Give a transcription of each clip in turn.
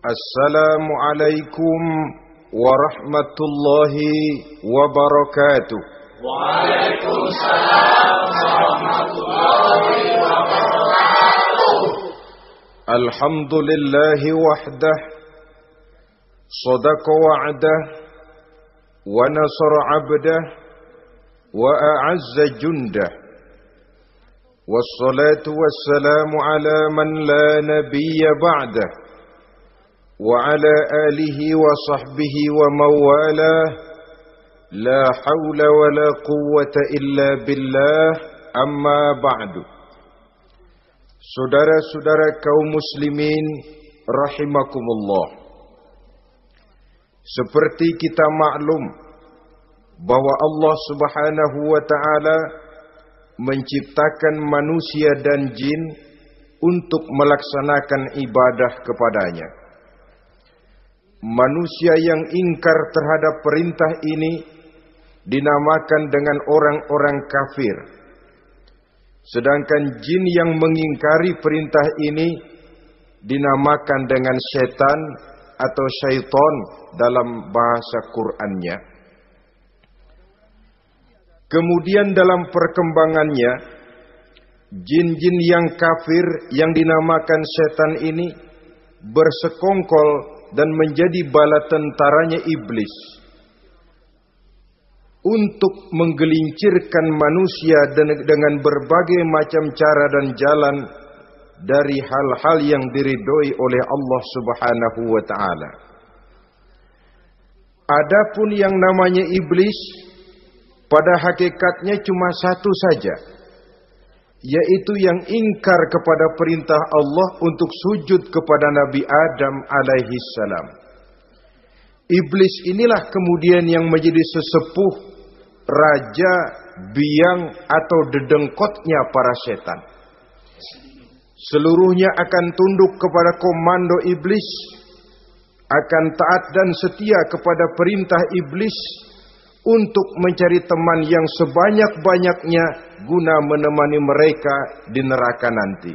Assalamualaikum warahmatullahi wabarakatuh. Waalaikumsalam warahmatullahi wabarakatuh. Alhamdulillahi wahdah, sadaqa wa'dah, wa nasara 'abdah, wa a'azza jundah. Wassalatu wassalamu ala man la nabiyya ba'dah, wa ala alihi wa sahbihi wa mawalah. La hawla wa la quwwata illa billah, amma ba'du. Saudara-saudara kaum muslimin rahimakumullah. Seperti kita maklum bahwa Allah Subhanahu wa ta'ala menciptakan manusia dan jin untuk melaksanakan ibadah kepadanya. Manusia yang ingkar terhadap perintah ini dinamakan dengan orang-orang kafir. Sedangkan jin yang mengingkari perintah ini dinamakan dengan setan atau syaitan dalam bahasa Qur'annya. Kemudian dalam perkembangannya, jin-jin yang kafir yang dinamakan setan ini bersekongkol dan menjadi bala tentaranya iblis untuk menggelincirkan manusia dengan berbagai macam cara dan jalan dari hal-hal yang diridhoi oleh Allah Subhanahu wa ta'ala. Adapun yang namanya iblis, pada hakikatnya cuma satu saja, yaitu yang ingkar kepada perintah Allah untuk sujud kepada Nabi Adam alaihi salam. Iblis inilah kemudian yang menjadi sesepuh, raja, biang atau dedengkotnya para setan. Seluruhnya akan tunduk kepada komando iblis, akan taat dan setia kepada perintah iblis untuk mencari teman yang sebanyak-banyaknya guna menemani mereka di neraka nanti.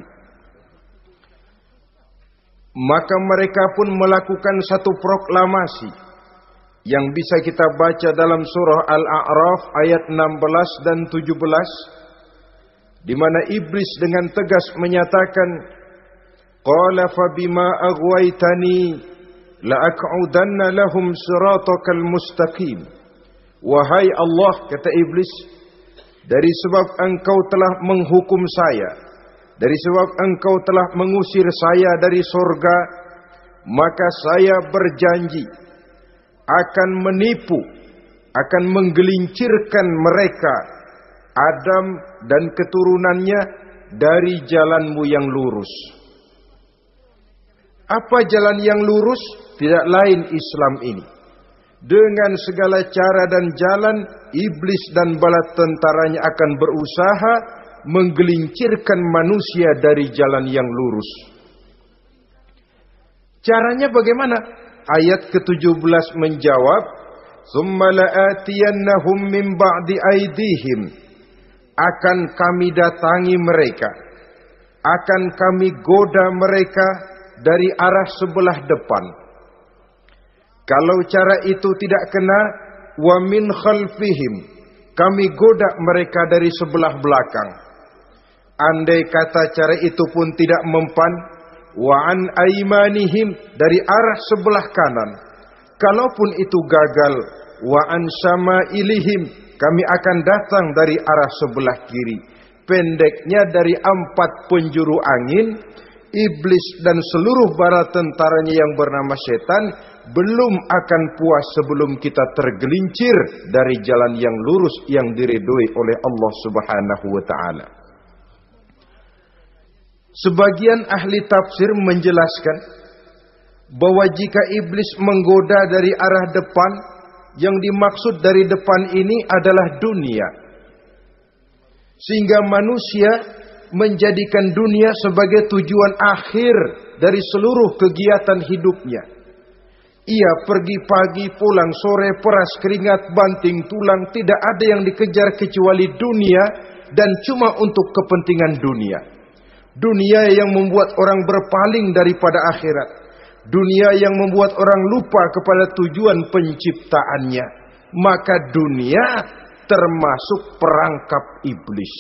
Maka mereka pun melakukan satu proklamasi yang bisa kita baca dalam surah Al-A'raf ayat 16 dan 17, di mana iblis dengan tegas menyatakan, qala fabima aghwaytani la'aq'udanna lahum siratakal mustaqim. Wahai Allah, kata iblis, dari sebab engkau telah menghukum saya, dari sebab engkau telah mengusir saya dari surga, maka saya berjanji akan menipu, akan menggelincirkan mereka, Adam dan keturunannya, dari jalanmu yang lurus. Apa jalan yang lurus? Tidak lain Islam ini. Dengan segala cara dan jalan, iblis dan bala tentaranya akan berusaha menggelincirkan manusia dari jalan yang lurus. Caranya bagaimana? Ayat ke-17 menjawab, "Tsumma la'atiyannahum min ba'di aydihim." Akan kami datangi mereka, akan kami goda mereka dari arah sebelah depan. Kalau cara itu tidak kena, wa min khalfihim, kami goda mereka dari sebelah belakang. Andai kata cara itu pun tidak mempan, wa an aimanihim, dari arah sebelah kanan. Kalaupun itu gagal, wa an syama'ilihim, kami akan datang dari arah sebelah kiri. Pendeknya dari 4 penjuru angin, iblis dan seluruh bala tentaranya yang bernama setan belum akan puas sebelum kita tergelincir dari jalan yang lurus yang diridhoi oleh Allah Subhanahu wa ta'ala. Sebagian ahli tafsir menjelaskan bahwa jika iblis menggoda dari arah depan, yang dimaksud dari depan ini adalah dunia. Sehingga manusia menjadikan dunia sebagai tujuan akhir dari seluruh kegiatan hidupnya. Ia pergi pagi, pulang sore, peras keringat, banting tulang, tidak ada yang dikejar kecuali dunia dan cuma untuk kepentingan dunia. Dunia yang membuat orang berpaling daripada akhirat. dunia yang membuat orang lupa kepada tujuan penciptaannya, maka dunia termasuk perangkap iblis.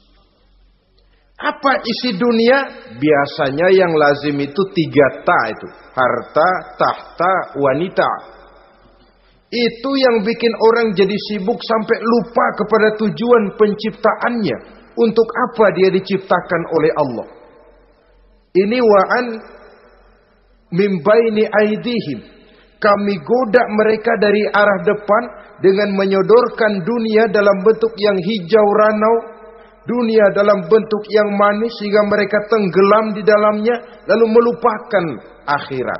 Apa isi dunia? Biasanya yang lazim itu 3 ta itu. Harta, tahta, wanita. Itu yang bikin orang jadi sibuk sampai lupa kepada tujuan penciptaannya. Untuk apa dia diciptakan oleh Allah? Ini wa'an mimbaini aidihim. Kami goda mereka dari arah depan dengan menyodorkan dunia dalam bentuk yang hijau ranau, dunia dalam bentuk yang manis sehingga mereka tenggelam di dalamnya lalu melupakan akhirat.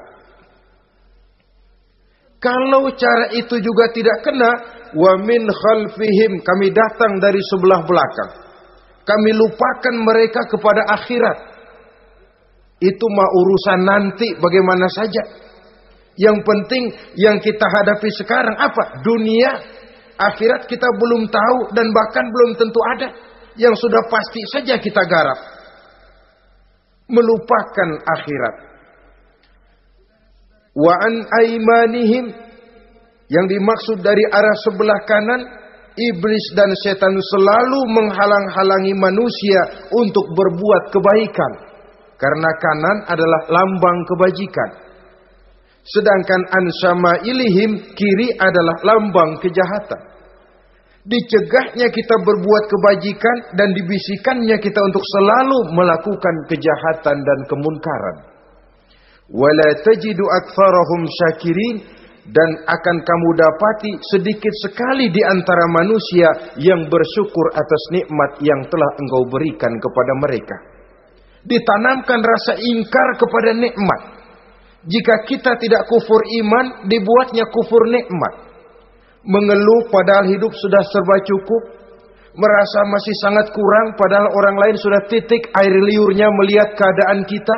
Kalau cara itu juga tidak kena, wa min khalfihim, kami datang dari sebelah belakang. Kami lupakan mereka kepada akhirat. Itu mah urusan nanti bagaimana saja. Yang penting yang kita hadapi sekarang apa? Dunia, akhirat kita belum tahu dan bahkan belum tentu ada. Yang sudah pasti saja kita garap. Melupakan akhirat. Wa an aimanihim, yang dimaksud dari arah sebelah kanan, iblis dan setan selalu menghalang-halangi manusia untuk berbuat kebaikan. Karena kanan adalah lambang kebajikan. Sedangkan an syama'ilihim, kiri adalah lambang kejahatan. Dicegahnya kita berbuat kebajikan dan dibisikannya kita untuk selalu melakukan kejahatan dan kemunkaran. Wala tajidu aktsarahum syakirin, dan akan kamu dapati sedikit sekali di antara manusia yang bersyukur atas nikmat yang telah engkau berikan kepada mereka. Ditanamkan rasa ingkar kepada nikmat. Jika kita tidak kufur iman, dibuatnya kufur nikmat. Mengeluh padahal hidup sudah serba cukup, merasa masih sangat kurang padahal orang lain sudah titik air liurnya melihat keadaan kita.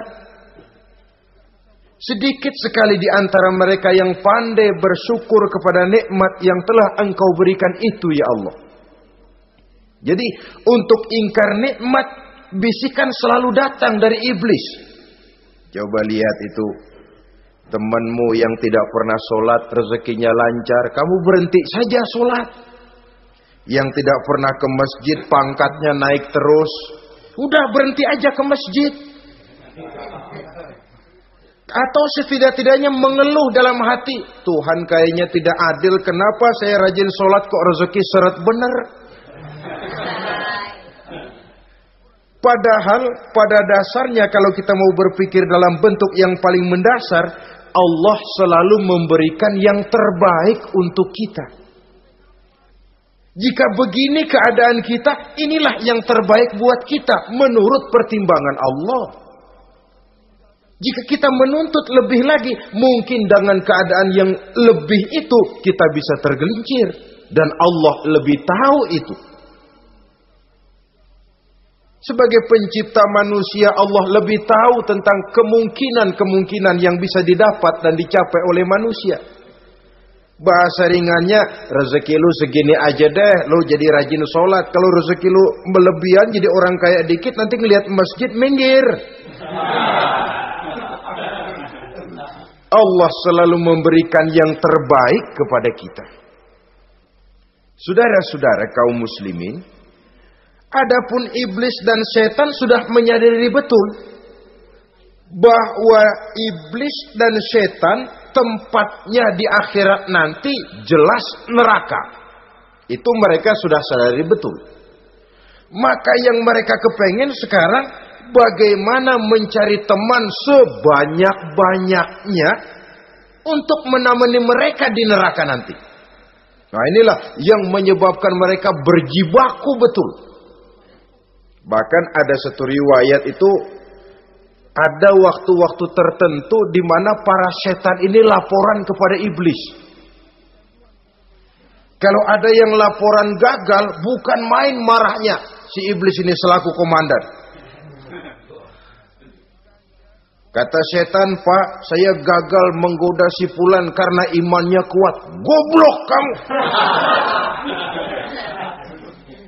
Sedikit sekali di antara mereka yang pandai bersyukur kepada nikmat yang telah engkau berikan itu ya Allah. Jadi untuk ingkar nikmat, bisikan selalu datang dari iblis. Coba lihat itu, temanmu yang tidak pernah sholat, rezekinya lancar, kamu berhenti saja sholat. Yang tidak pernah ke masjid, pangkatnya naik terus, udah berhenti aja ke masjid. Atau setidak-tidaknya mengeluh dalam hati, Tuhan kayaknya tidak adil, kenapa saya rajin sholat kok rezeki seret bener. Padahal pada dasarnya kalau kita mau berpikir dalam bentuk yang paling mendasar, Allah selalu memberikan yang terbaik untuk kita. Jika begini keadaan kita, inilah yang terbaik buat kita menurut pertimbangan Allah. Jika kita menuntut lebih lagi, mungkin dengan keadaan yang lebih itu kita bisa tergelincir. Dan Allah lebih tahu itu. Sebagai pencipta manusia, Allah lebih tahu tentang kemungkinan-kemungkinan yang bisa didapat dan dicapai oleh manusia. Bahasa ringannya, rezeki lu segini aja deh, lu jadi rajin sholat. Kalau rezeki lu melebihan jadi orang kaya dikit, nanti ngelihat masjid minggir. Allah selalu memberikan yang terbaik kepada kita. Saudara-saudara kaum muslimin, adapun iblis dan setan sudah menyadari betul bahwa iblis dan setan tempatnya di akhirat nanti jelas neraka. Itu mereka sudah sadari betul. Maka yang mereka kepengen sekarang, bagaimana mencari teman sebanyak-banyaknya untuk menemani mereka di neraka nanti. Nah inilah yang menyebabkan mereka berjibaku betul. Bahkan ada satu riwayat itu, ada waktu-waktu tertentu di mana para setan ini laporan kepada iblis. Kalau ada yang laporan gagal, bukan main marahnya si iblis ini selaku komandan. Kata setan, Pak, saya gagal menggoda si fulan karena imannya kuat. Goblok kamu.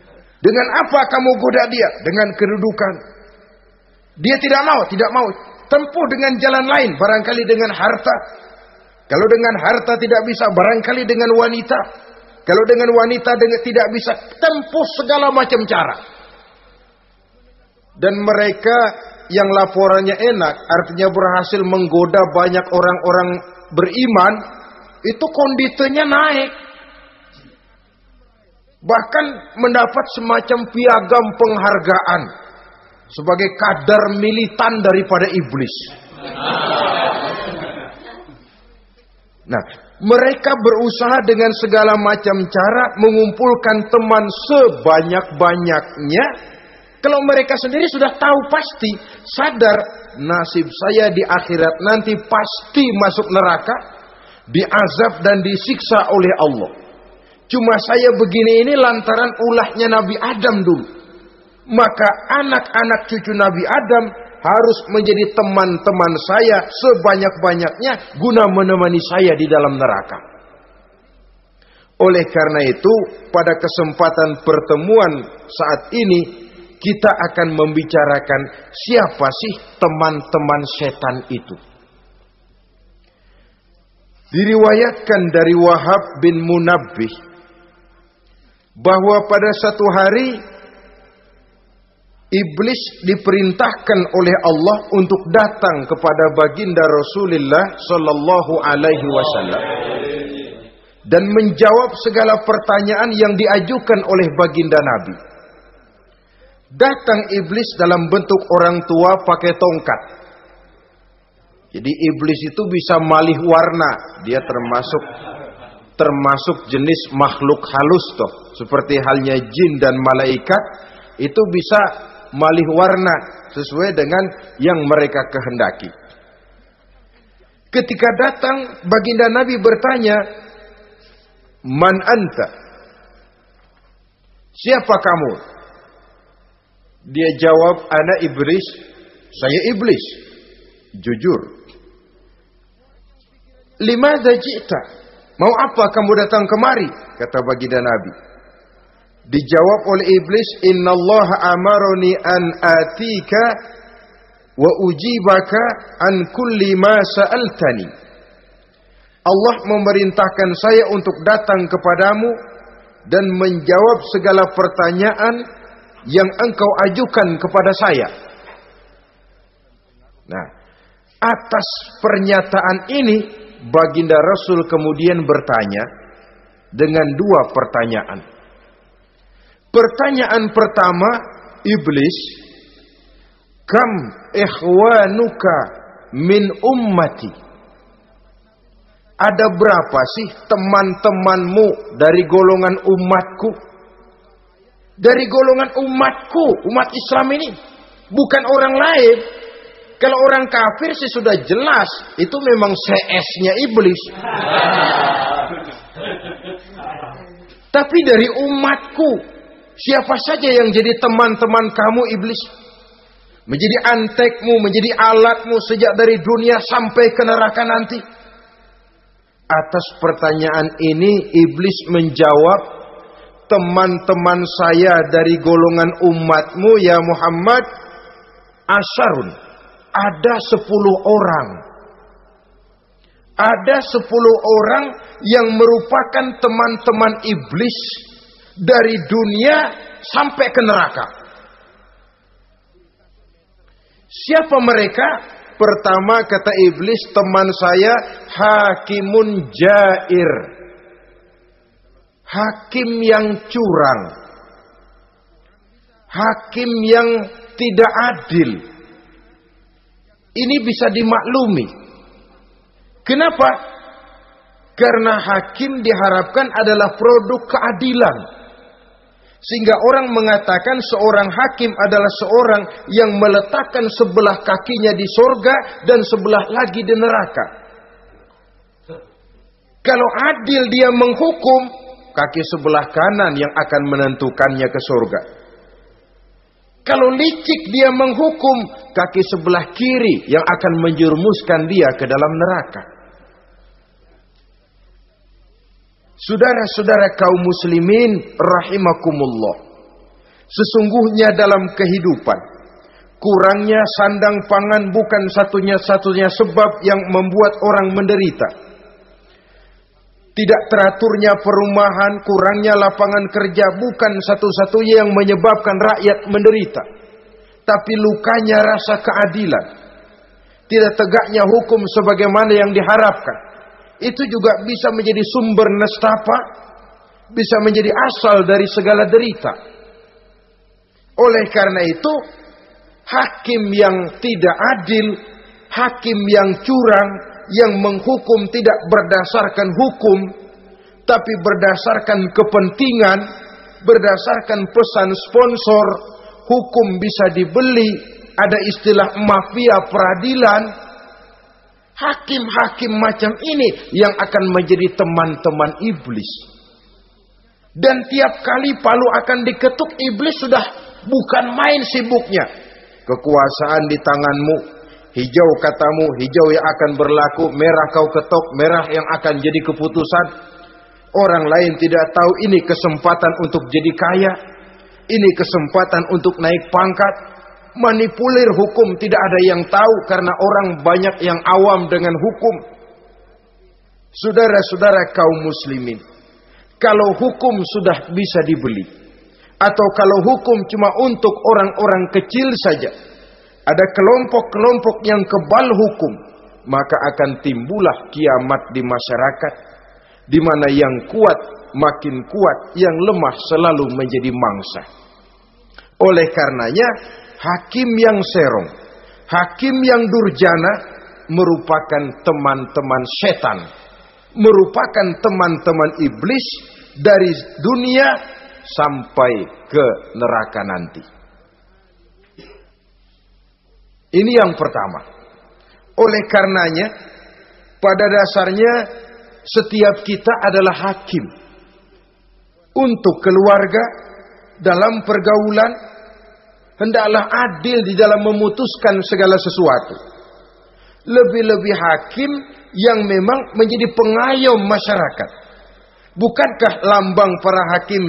Dengan apa kamu goda dia? Dengan kedudukan. Dia tidak mau. tempuh dengan jalan lain, barangkali dengan harta. Kalau dengan harta tidak bisa, barangkali dengan wanita. Kalau dengan wanita tidak bisa, tempuh segala macam cara. Dan mereka yang laporannya enak, artinya berhasil menggoda banyak orang-orang beriman, itu kondisinya naik. Bahkan mendapat semacam piagam penghargaan sebagai kadar militan daripada iblis. Nah, mereka berusaha dengan segala macam cara mengumpulkan teman sebanyak-banyaknya. Kalau mereka sendiri sudah tahu pasti, sadar nasib saya di akhirat nanti pasti masuk neraka, diazab dan disiksa oleh Allah. Cuma saya begini ini lantaran ulahnya Nabi Adam dulu. Maka anak-anak cucu Nabi Adam harus menjadi teman-teman saya sebanyak-banyaknya guna menemani saya di dalam neraka. Oleh karena itu, pada kesempatan pertemuan saat ini, kita akan membicarakan siapa sih teman-teman setan itu. Diriwayatkan dari Wahab bin Munabbih bahwa pada satu hari iblis diperintahkan oleh Allah untuk datang kepada baginda Rasulullah sallallahu alaihi wasallam dan menjawab segala pertanyaan yang diajukan oleh baginda Nabi. Datang iblis dalam bentuk orang tua pakai tongkat. Jadi iblis itu bisa malih warna. Dia termasuk jenis makhluk halus toh. Seperti halnya jin dan malaikat, itu bisa malih warna sesuai dengan yang mereka kehendaki. Ketika datang, baginda Nabi bertanya, "Man anta?" Siapa kamu? Dia jawab, "Ana iblis." Saya iblis. Jujur. "Limadza ji'ta?" Mau apa kamu datang kemari? Kata baginda Nabi. Dijawab oleh iblis, "Innallaha amaroni an atika wa ujibaka an kulli ma sa'altani." Allah memerintahkan saya untuk datang kepadamu dan menjawab segala pertanyaan yang engkau ajukan kepada saya. Nah, atas pernyataan ini, baginda Rasul kemudian bertanya dengan dua pertanyaan. Pertanyaan pertama, iblis, "Kam ikhwanuka min ummati?" Ada berapa sih teman-temanmu dari golongan umatku? Dari golongan umatku, umat Islam ini, bukan orang lain. Kalau orang kafir sih sudah jelas, itu memang CS-nya iblis. Tapi dari umatku, siapa saja yang jadi teman-teman kamu iblis? Menjadi antekmu, menjadi alatmu sejak dari dunia sampai ke neraka nanti. Atas pertanyaan ini iblis menjawab, "Teman-teman saya dari golongan umatmu ya Muhammad, asyarun, ada 10 orang. Ada 10 orang yang merupakan teman-teman iblis dari dunia sampai ke neraka." Siapa mereka? Pertama kata iblis, teman saya hakimun jair. Hakim yang curang. Hakim yang tidak adil. Ini bisa dimaklumi. Kenapa? Karena hakim diharapkan adalah produk keadilan. Sehingga orang mengatakan seorang hakim adalah seorang yang meletakkan sebelah kakinya di surga dan sebelah lagi di neraka. Kalau adil dia menghukum, kaki sebelah kanan yang akan menentukannya ke surga. Kalau licik dia menghukum, kaki sebelah kiri yang akan menjerumuskan dia ke dalam neraka. Saudara-saudara kaum muslimin rahimakumullah. Sesungguhnya dalam kehidupan, Kurangnya sandang pangan bukan satunya-satunya sebab yang membuat orang menderita. Tidak teraturnya perumahan, kurangnya lapangan kerja bukan satu-satunya yang menyebabkan rakyat menderita. Tapi lukanya rasa keadilan. Tidak tegaknya hukum sebagaimana yang diharapkan. Itu juga bisa menjadi sumber nestapa, bisa menjadi asal dari segala derita. Oleh karena itu, hakim yang tidak adil, hakim yang curang, yang menghukum tidak berdasarkan hukum, tapi berdasarkan kepentingan, berdasarkan pesan sponsor, hukum bisa dibeli, ada istilah mafia peradilan. Hakim-hakim macam ini yang akan menjadi teman-teman iblis. Dan tiap kali palu akan diketuk, iblis sudah bukan main sibuknya. Kekuasaan di tanganmu, hijau katamu, hijau yang akan berlaku, merah kau ketok, merah yang akan jadi keputusan. Orang lain tidak tahu ini kesempatan untuk jadi kaya, ini kesempatan untuk naik pangkat. Manipulir hukum tidak ada yang tahu karena orang banyak yang awam dengan hukum. Saudara-saudara kaum muslimin, kalau hukum sudah bisa dibeli, atau kalau hukum cuma untuk orang-orang kecil saja, ada kelompok-kelompok yang kebal hukum, maka akan timbullah kiamat di masyarakat, di mana yang kuat makin kuat, yang lemah selalu menjadi mangsa. Oleh karenanya, hakim yang serong, hakim yang durjana merupakan teman-teman setan, merupakan teman-teman iblis dari dunia sampai ke neraka nanti. Ini yang pertama. Oleh karenanya, pada dasarnya setiap kita adalah hakim untuk keluarga, dalam pergaulan. Hendaklah adil di dalam memutuskan segala sesuatu. Lebih-lebih hakim yang memang menjadi pengayom masyarakat. Bukankah lambang para hakim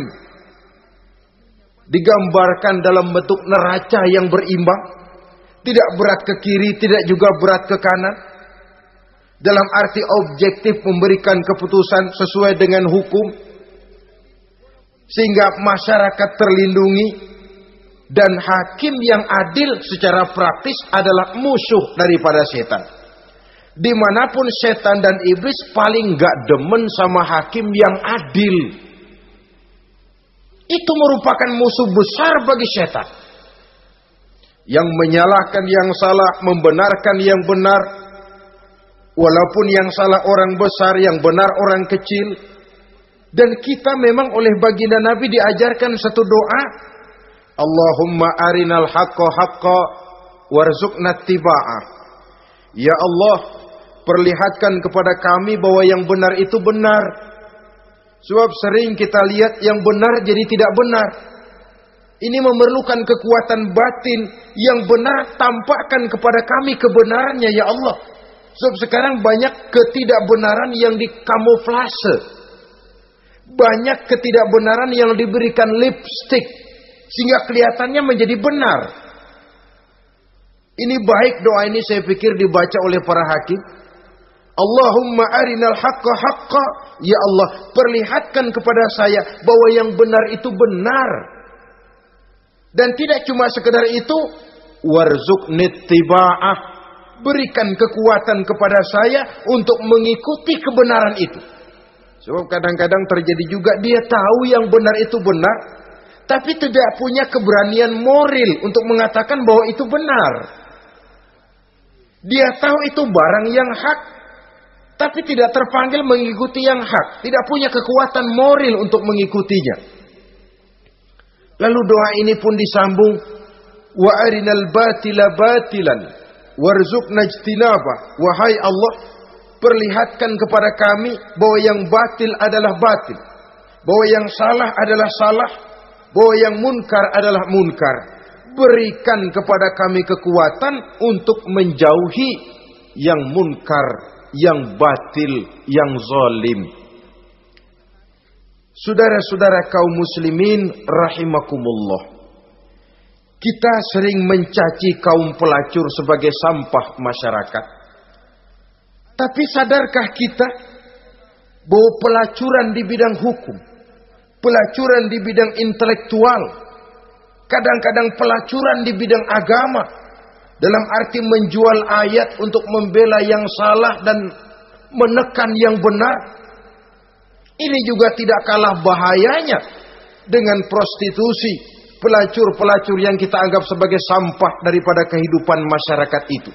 digambarkan dalam bentuk neraca yang berimbang? Tidak berat ke kiri, tidak juga berat ke kanan. Dalam arti objektif memberikan keputusan sesuai dengan hukum. Sehingga masyarakat terlindungi. Dan hakim yang adil secara praktis adalah musuh daripada setan. Dimanapun setan dan iblis paling gak demen sama hakim yang adil. Itu merupakan musuh besar bagi setan. Yang menyalahkan yang salah, membenarkan yang benar. Walaupun yang salah orang besar, yang benar orang kecil. Dan kita memang oleh baginda Nabi diajarkan satu doa. Allahumma arinal haqqa haqqa warzuqna tiba'ah. Ya Allah, perlihatkan kepada kami bahwa yang benar itu benar. Sebab sering kita lihat yang benar jadi tidak benar. Ini memerlukan kekuatan batin. Yang benar tampakkan kepada kami kebenarannya ya Allah. Sebab sekarang banyak ketidakbenaran yang dikamuflase. Banyak ketidakbenaran yang diberikan lipstick. Sehingga kelihatannya menjadi benar. Ini baik doa ini saya pikir dibaca oleh para hakim. Allahumma arinal haqqa haqqa. Ya Allah, perlihatkan kepada saya bahwa yang benar itu benar. Dan tidak cuma sekedar itu. Warzuqnit tiba'ah. Berikan kekuatan kepada saya untuk mengikuti kebenaran itu. Sebab kadang-kadang terjadi juga dia tahu yang benar itu benar. Tapi tidak punya keberanian moral untuk mengatakan bahwa itu benar. Dia tahu itu barang yang hak. Tapi tidak terpanggil mengikuti yang hak. Tidak punya kekuatan moral untuk mengikutinya. Lalu doa ini pun disambung. Wa arinal batila batilan. Warzuqna ijtinabah. Wahai Allah, perlihatkan kepada kami bahwa yang batil adalah batil. Bahwa yang salah adalah salah. Bahwa yang munkar adalah munkar. Berikan kepada kami kekuatan untuk menjauhi yang munkar, yang batil, yang zalim. Saudara-saudara kaum muslimin rahimakumullah. Kita sering mencaci kaum pelacur sebagai sampah masyarakat. Tapi sadarkah kita bahwa pelacuran di bidang hukum, pelacuran di bidang intelektual, kadang-kadang pelacuran di bidang agama, dalam arti menjual ayat untuk membela yang salah dan menekan yang benar, ini juga tidak kalah bahayanya dengan prostitusi, pelacur-pelacur yang kita anggap sebagai sampah daripada kehidupan masyarakat itu.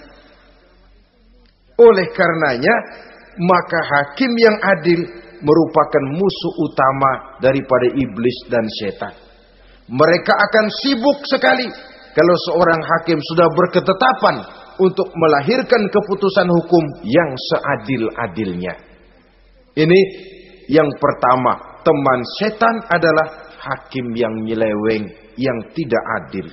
Oleh karenanya, maka hakim yang adil merupakan musuh utama daripada iblis dan setan. Mereka akan sibuk sekali kalau seorang hakim sudah berketetapan untuk melahirkan keputusan hukum yang seadil-adilnya. Ini yang pertama, teman setan adalah hakim yang nyeleweng, yang tidak adil.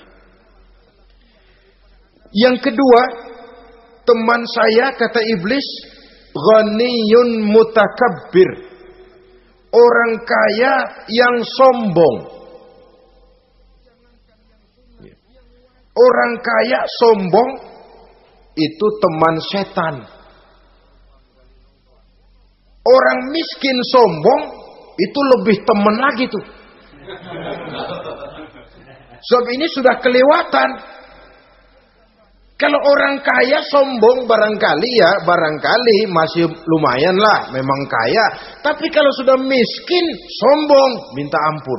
Yang kedua, teman saya, kata iblis, ghaniyun mutakabbir. Orang kaya yang sombong. Orang kaya sombong itu teman setan. Orang miskin sombong itu lebih teman lagi tuh. Sebab ini sudah kelewatan. Kalau orang kaya sombong barangkali masih lumayan lah, memang kaya. Tapi kalau sudah miskin sombong, minta ampun.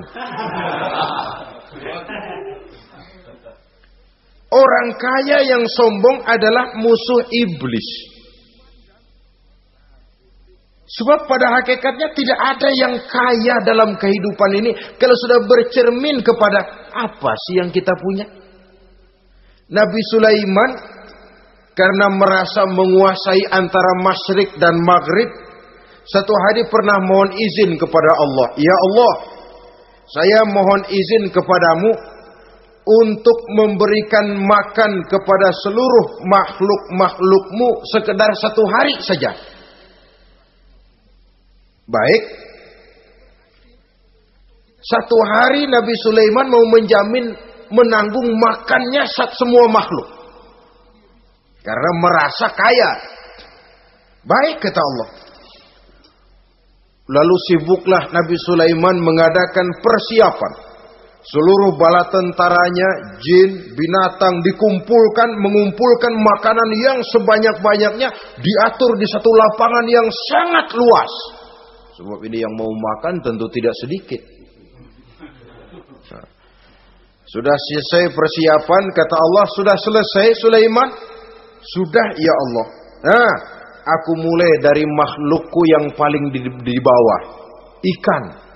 Orang kaya yang sombong adalah musuh iblis. Sebab pada hakikatnya tidak ada yang kaya dalam kehidupan ini kalau sudah bercermin kepada apa sih yang kita punya. Nabi Sulaiman karena merasa menguasai antara masyrik dan maghrib, satu hari pernah mohon izin kepada Allah. Ya Allah, saya mohon izin kepadamu untuk memberikan makan kepada seluruh makhluk-makhlukmu sekedar satu hari saja. Baik. Satu hari Nabi Sulaiman mau menjamin menanggung makannya semua makhluk. Karena merasa kaya. Baik, kata Allah. Lalu sibuklah Nabi Sulaiman mengadakan persiapan. Seluruh bala tentaranya, jin, binatang dikumpulkan, mengumpulkan makanan yang sebanyak-banyaknya, diatur di satu lapangan yang sangat luas. Sebab ini yang mau makan tentu tidak sedikit. Nah, sudah selesai persiapan, kata Allah, sudah selesai Sulaiman? Sudah ya Allah. Nah, aku mulai dari makhlukku yang paling di bawah, ikan.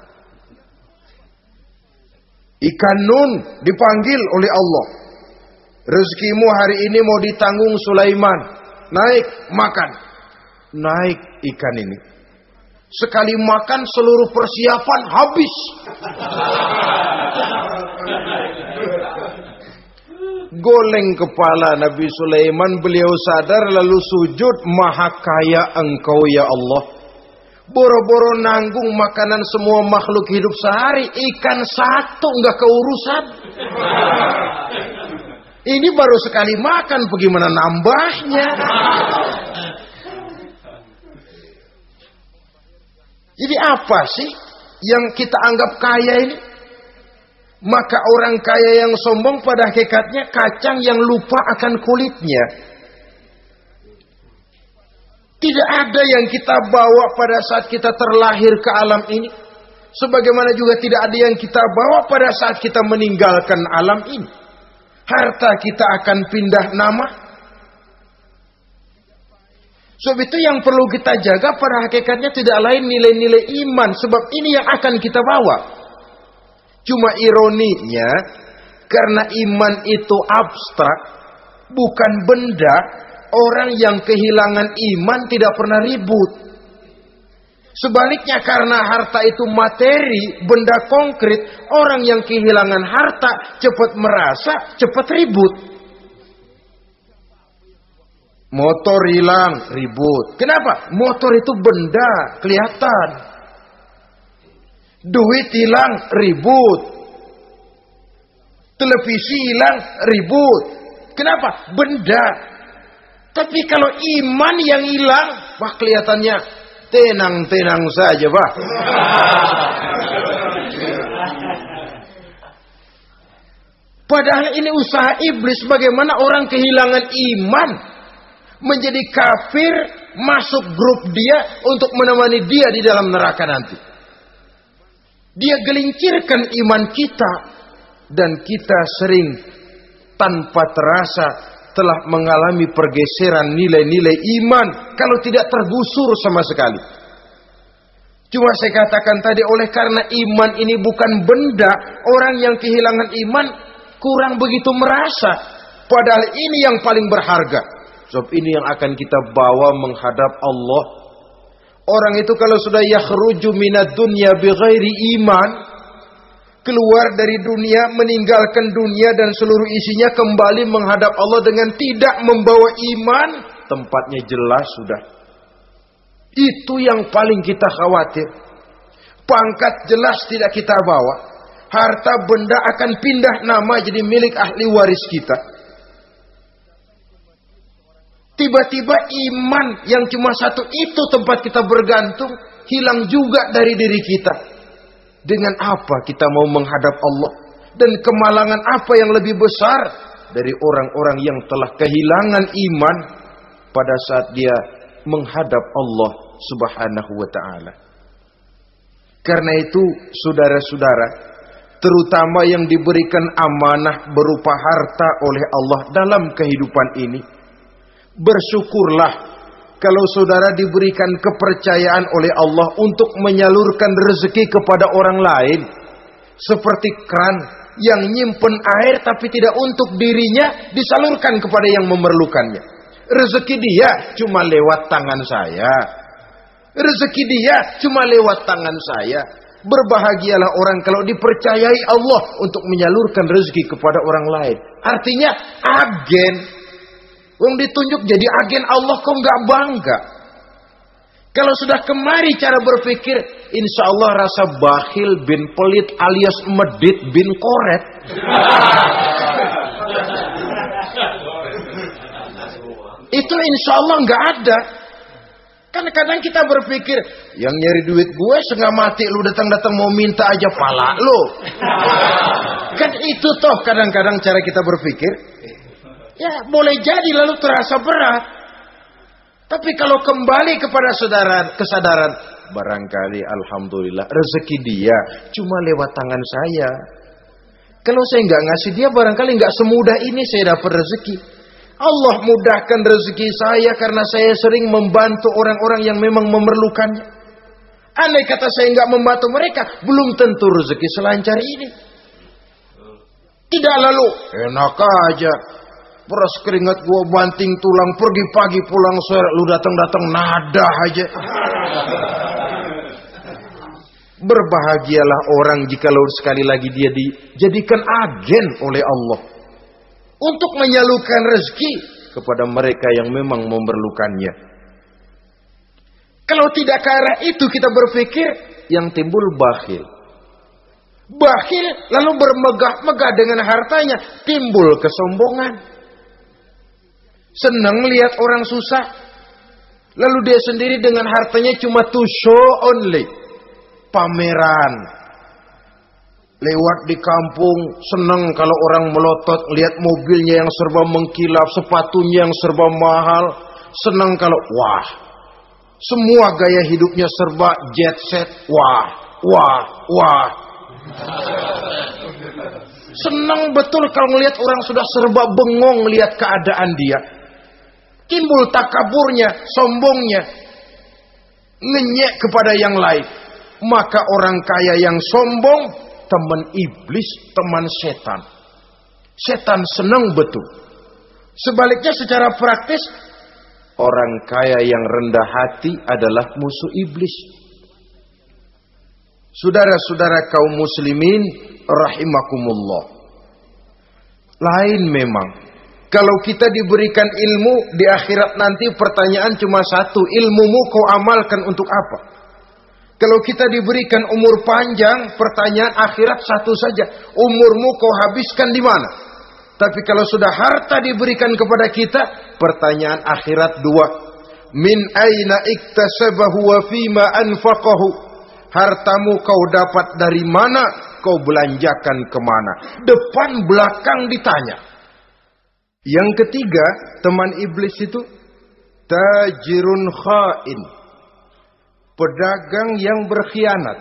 Ikan nun dipanggil oleh Allah. Rezekimu hari ini mau ditanggung Sulaiman. Naik, makan. Naik ikan ini. Sekali makan seluruh persiapan habis. Goleng kepala Nabi Sulaiman, beliau sadar lalu sujud, maha kaya engkau ya Allah. Boro-boro nanggung makanan semua makhluk hidup sehari, ikan satu nggak keurusan. Ini baru sekali makan, bagaimana nambahnya? Jadi apa sih yang kita anggap kaya ini? Maka orang kaya yang sombong pada hakikatnya kacang yang lupa akan kulitnya. Tidak ada yang kita bawa pada saat kita terlahir ke alam ini. Sebagaimana juga tidak ada yang kita bawa pada saat kita meninggalkan alam ini. Harta kita akan pindah nama. Sebab itu yang perlu kita jaga pada hakikatnya tidak lain nilai-nilai iman. Sebab ini yang akan kita bawa. Cuma ironinya, karena iman itu abstrak, bukan benda, orang yang kehilangan iman tidak pernah ribut. Sebaliknya karena harta itu materi, benda konkret, orang yang kehilangan harta cepat merasa, cepat ribut. Motor hilang, ribut. Kenapa? Motor itu benda, kelihatan. Duit hilang, ribut. Televisi hilang, ribut. Kenapa? Benda. Tapi kalau iman yang hilang, wah kelihatannya tenang-tenang saja, Pak. Padahal ini usaha iblis bagaimana orang kehilangan iman, menjadi kafir, masuk grup dia untuk menemani dia di dalam neraka nanti. Dia gelincirkan iman kita, dan kita sering tanpa terasa telah mengalami pergeseran nilai-nilai iman kalau tidak tergusur sama sekali. Cuma saya katakan tadi, oleh karena iman ini bukan benda, orang yang kehilangan iman kurang begitu merasa. Padahal ini yang paling berharga. Sebab ini yang akan kita bawa menghadap Allah. Orang itu kalau sudah yakhruju minad dunya bighairi iman, keluar dari dunia, meninggalkan dunia dan seluruh isinya, kembali menghadap Allah dengan tidak membawa iman, tempatnya jelas sudah. Itu yang paling kita khawatir. Pangkat jelas tidak kita bawa. Harta benda akan pindah nama jadi milik ahli waris kita. Tiba-tiba iman yang cuma satu itu tempat kita bergantung, hilang juga dari diri kita. Dengan apa kita mau menghadap Allah? Dan kemalangan apa yang lebih besar dari orang-orang yang telah kehilangan iman pada saat dia menghadap Allah Subhanahu wa ta'ala. Karena itu saudara-saudara, terutama yang diberikan amanah berupa harta oleh Allah dalam kehidupan ini, bersyukurlah kalau saudara diberikan kepercayaan oleh Allah untuk menyalurkan rezeki kepada orang lain. Seperti keran yang nyimpen air tapi tidak untuk dirinya, disalurkan kepada yang memerlukannya. Rezeki dia cuma lewat tangan saya. Rezeki dia cuma lewat tangan saya. Berbahagialah orang kalau dipercayai Allah untuk menyalurkan rezeki kepada orang lain. Artinya agen. Wong ditunjuk jadi agen Allah, kok nggak bangga? Kalau sudah kemari cara berpikir, insya Allah rasa bakhil bin pelit alias medit bin koret. Itu insya Allah nggak ada. Kan kadang kita berpikir, yang nyari duit gue setengah mati, lu datang-datang mau minta aja pala lu. Kan itu toh kadang-kadang cara kita berpikir. Ya boleh jadi lalu terasa berat. Tapi kalau kembali kepada kesadaran, barangkali alhamdulillah rezeki dia cuma lewat tangan saya. Kalau saya nggak ngasih dia, barangkali nggak semudah ini saya dapat rezeki. Allah mudahkan rezeki saya karena saya sering membantu orang-orang yang memang memerlukannya. Andai kata saya nggak membantu mereka, belum tentu rezeki selancar ini. Tidak lalu enak aja, peras keringat gua banting tulang, pergi pagi pulang sore, lu datang-datang nada aja. Berbahagialah orang jikalau sekali lagi dia dijadikan agen oleh Allah untuk menyalurkan rezeki kepada mereka yang memang memerlukannya. Kalau tidak ke arah itu kita berpikir, yang timbul bakhil. Bakhil lalu bermegah-megah dengan hartanya, timbul kesombongan. Senang lihat orang susah, lalu dia sendiri dengan hartanya cuma to show only, pameran. Lewat di kampung, senang kalau orang melotot, lihat mobilnya yang serba mengkilap, sepatunya yang serba mahal. Senang kalau, wah, semua gaya hidupnya serba jet set, wah. Senang betul kalau melihat orang sudah serba bengong lihat keadaan dia. Timbul takaburnya, sombongnya, ngenyek kepada yang lain. Maka orang kaya yang sombong, teman iblis, teman setan. Setan senang betul. Sebaliknya secara praktis, orang kaya yang rendah hati adalah musuh iblis. Saudara-saudara kaum muslimin rahimakumullah. Lain memang. Kalau kita diberikan ilmu di akhirat nanti, pertanyaan cuma satu, ilmumu kau amalkan untuk apa? Kalau kita diberikan umur panjang, pertanyaan akhirat satu saja. Umurmu kau habiskan di mana? Tapi kalau sudah harta diberikan kepada kita, pertanyaan akhirat dua. Min aina iktasabahu wa fima anfaqahu. Hartamu kau dapat dari mana? Kau belanjakan kemana? Depan belakang ditanya. Yang ketiga, teman iblis itu tajirun khain. Pedagang yang berkhianat.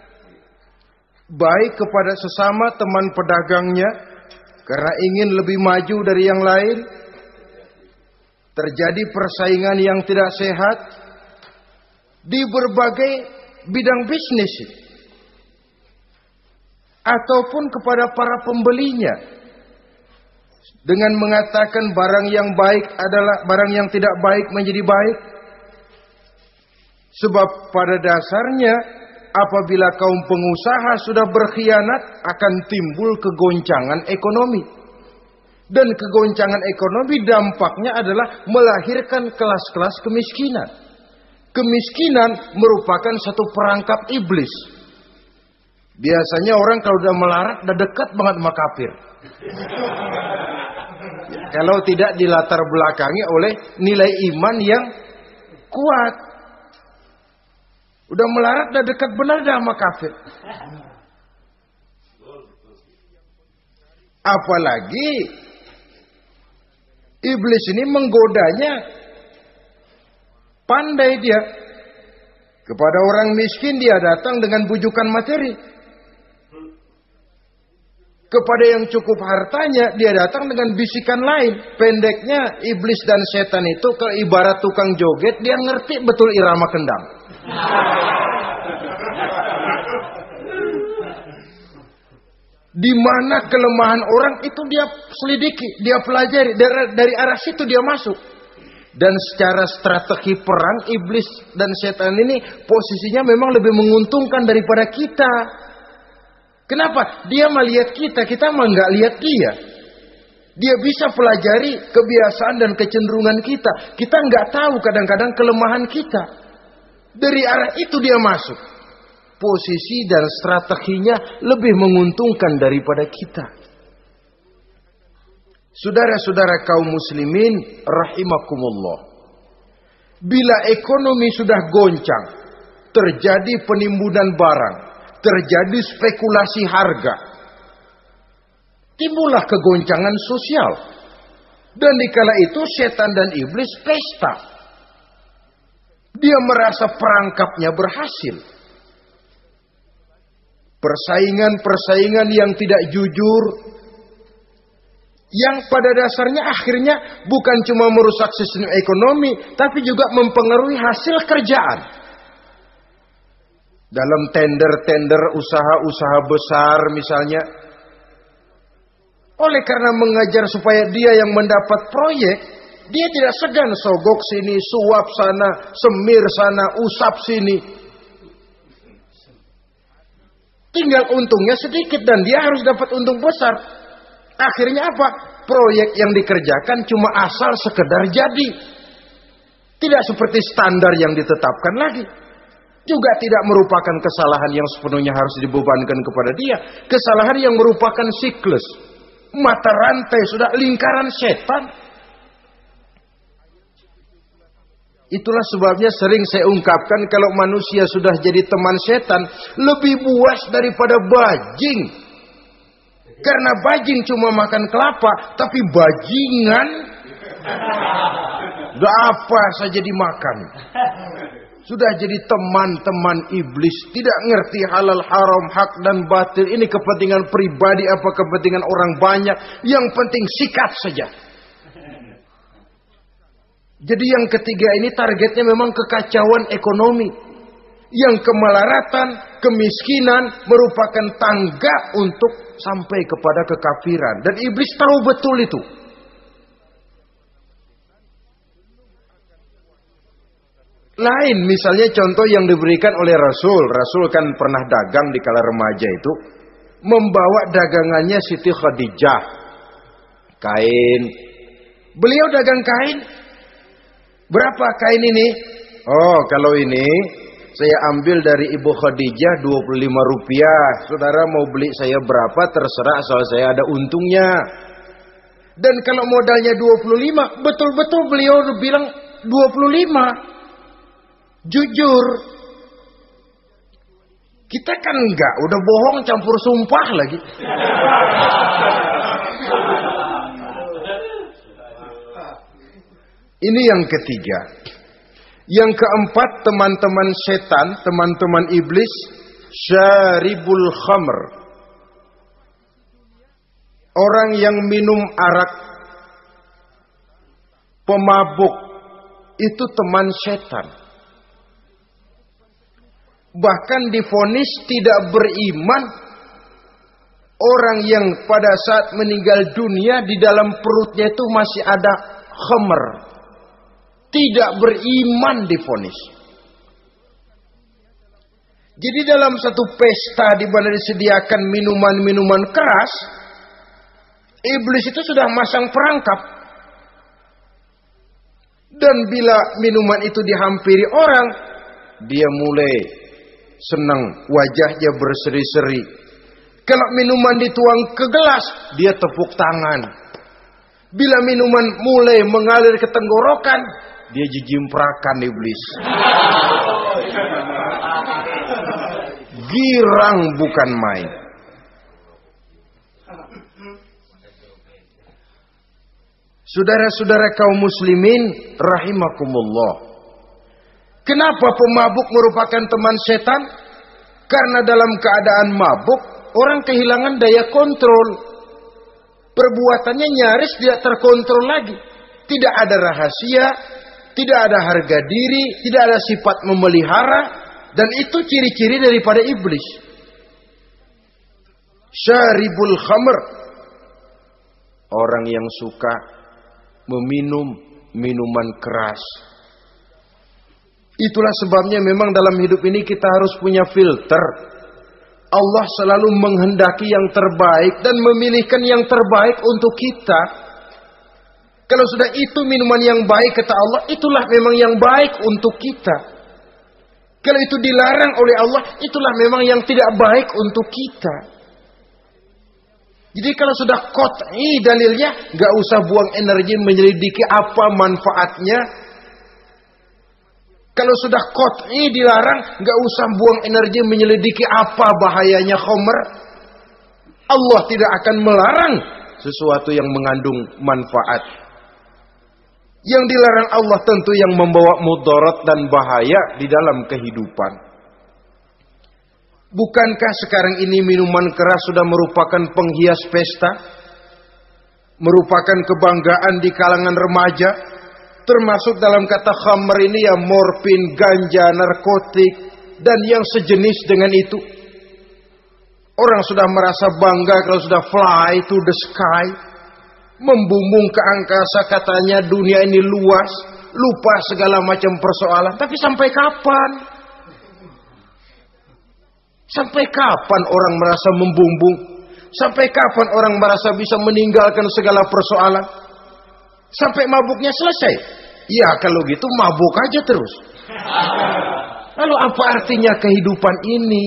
Baik kepada sesama teman pedagangnya, karena ingin lebih maju dari yang lain. Terjadi persaingan yang tidak sehat di berbagai bidang bisnis. Ataupun kepada para pembelinya. Dengan mengatakan barang yang baik adalah barang yang tidak baik menjadi baik. Sebab pada dasarnya apabila kaum pengusaha sudah berkhianat akan timbul kegoncangan ekonomi. Dan kegoncangan ekonomi dampaknya adalah melahirkan kelas-kelas kemiskinan. Kemiskinan merupakan satu perangkap iblis. Biasanya orang kalau udah melarat udah dekat banget sama kafir. Kalau tidak dilatar belakangi oleh nilai iman yang kuat. Udah melarat, udah dekat benar dah sama kafir. Apalagi iblis ini menggodanya. Pandai dia. Kepada orang miskin dia datang dengan bujukan materi. Kepada yang cukup hartanya dia datang dengan bisikan lain. Pendeknya iblis dan setan itu kalau ibarat tukang joget, dia ngerti betul irama kendang. Di mana kelemahan orang itu dia selidiki, dia pelajari, dari arah situ dia masuk. Dan secara strategi perang iblis dan setan ini posisinya memang lebih menguntungkan daripada kita. Kenapa? Dia melihat kita mah nggak lihat dia. Dia bisa pelajari kebiasaan dan kecenderungan kita. Kita nggak tahu kadang-kadang kelemahan kita. Dari arah itu dia masuk. Posisi dan strateginya lebih menguntungkan daripada kita. Saudara-saudara kaum muslimin rahimakumullah. Bila ekonomi sudah goncang, terjadi penimbunan barang, terjadi spekulasi harga, timbullah kegoncangan sosial. Dan dikala itu setan dan iblis pesta. Dia merasa perangkapnya berhasil. Persaingan-persaingan yang tidak jujur, yang pada dasarnya akhirnya bukan cuma merusak sistem ekonomi, tapi juga mempengaruhi hasil kerjaan. Dalam tender-tender usaha-usaha besar misalnya, oleh karena mengajar supaya dia yang mendapat proyek, dia tidak segan sogok sini, suap sana, semir sana, usap sini. Tinggal untungnya sedikit dan dia harus dapat untung besar. Akhirnya apa? Proyek yang dikerjakan cuma asal sekedar jadi. Tidak seperti standar yang ditetapkan lagi. Juga tidak merupakan kesalahan yang sepenuhnya harus dibebankan kepada dia. Kesalahan yang merupakan siklus. Mata rantai sudah lingkaran setan. Itulah sebabnya sering saya ungkapkan kalau manusia sudah jadi teman setan, lebih buas daripada bajing. Karena bajing cuma makan kelapa, tapi bajingan udah apa saja dimakan. Sudah jadi teman-teman iblis, tidak ngerti halal haram, hak dan batil. Ini kepentingan pribadi apa kepentingan orang banyak, yang penting sikat saja. Jadi yang ketiga ini targetnya memang kekacauan ekonomi. Yang kemelaratan, kemiskinan merupakan tangga untuk sampai kepada kekafiran. Dan iblis tahu betul itu. Lain misalnya contoh yang diberikan oleh Rasul. Rasul kan pernah dagang di kala remaja itu. Membawa dagangannya Siti Khadijah. Kain. Beliau dagang kain. Berapa kain ini? Oh, kalau ini saya ambil dari Ibu Khadijah 25 rupiah. Saudara mau beli saya berapa terserah, asal saya ada untungnya. Dan kalau modalnya 25, betul-betul beliau bilang 25. Jujur. Kita kan enggak, udah bohong campur sumpah lagi. Ini yang ketiga. Yang keempat, teman-teman setan, teman-teman iblis, syaribul khamr. Orang yang minum arak, pemabuk, itu teman setan. Bahkan divonis tidak beriman orang yang pada saat meninggal dunia di dalam perutnya itu masih ada khamr. Tidak beriman divonis. Jadi dalam satu pesta di mana disediakan minuman-minuman keras, iblis itu sudah masang perangkap. Dan bila minuman itu dihampiri orang, dia mulai senang, wajahnya berseri-seri. Kalau minuman dituang ke gelas, dia tepuk tangan. Bila minuman mulai mengalir ke tenggorokan, dia jijimprakan iblis. Girang bukan main. Saudara-saudara kaum muslimin rahimakumullah. Kenapa pemabuk merupakan teman setan? Karena dalam keadaan mabuk, orang kehilangan daya kontrol. Perbuatannya nyaris tidak terkontrol lagi. Tidak ada rahasia, tidak ada harga diri, tidak ada sifat memelihara. Dan itu ciri-ciri daripada iblis. Syaribul khamr. Orang yang suka meminum minuman keras. Itulah sebabnya memang dalam hidup ini kita harus punya filter. Allah selalu menghendaki yang terbaik dan memilihkan yang terbaik untuk kita. Kalau sudah itu minuman yang baik kata Allah, itulah memang yang baik untuk kita. Kalau itu dilarang oleh Allah, itulah memang yang tidak baik untuk kita. Jadi kalau sudah qat'i dalilnya, gak usah buang energi menyelidiki apa manfaatnya. Kalau sudah qat'i dilarang, gak usah buang energi menyelidiki apa bahayanya khamr. Allah tidak akan melarang sesuatu yang mengandung manfaat. Yang dilarang Allah tentu yang membawa mudarat dan bahaya di dalam kehidupan. Bukankah sekarang ini minuman keras sudah merupakan penghias pesta? Merupakan kebanggaan di kalangan remaja? Termasuk dalam kata khamr ini ya morfin, ganja, narkotik, dan yang sejenis dengan itu. Orang sudah merasa bangga kalau sudah fly to the sky. Membumbung ke angkasa katanya dunia ini luas. Lupa segala macam persoalan. Tapi sampai kapan? Sampai kapan orang merasa membumbung? Sampai kapan orang merasa bisa meninggalkan segala persoalan? Sampai mabuknya selesai. Ya kalau gitu mabuk aja terus. Lalu apa artinya kehidupan ini?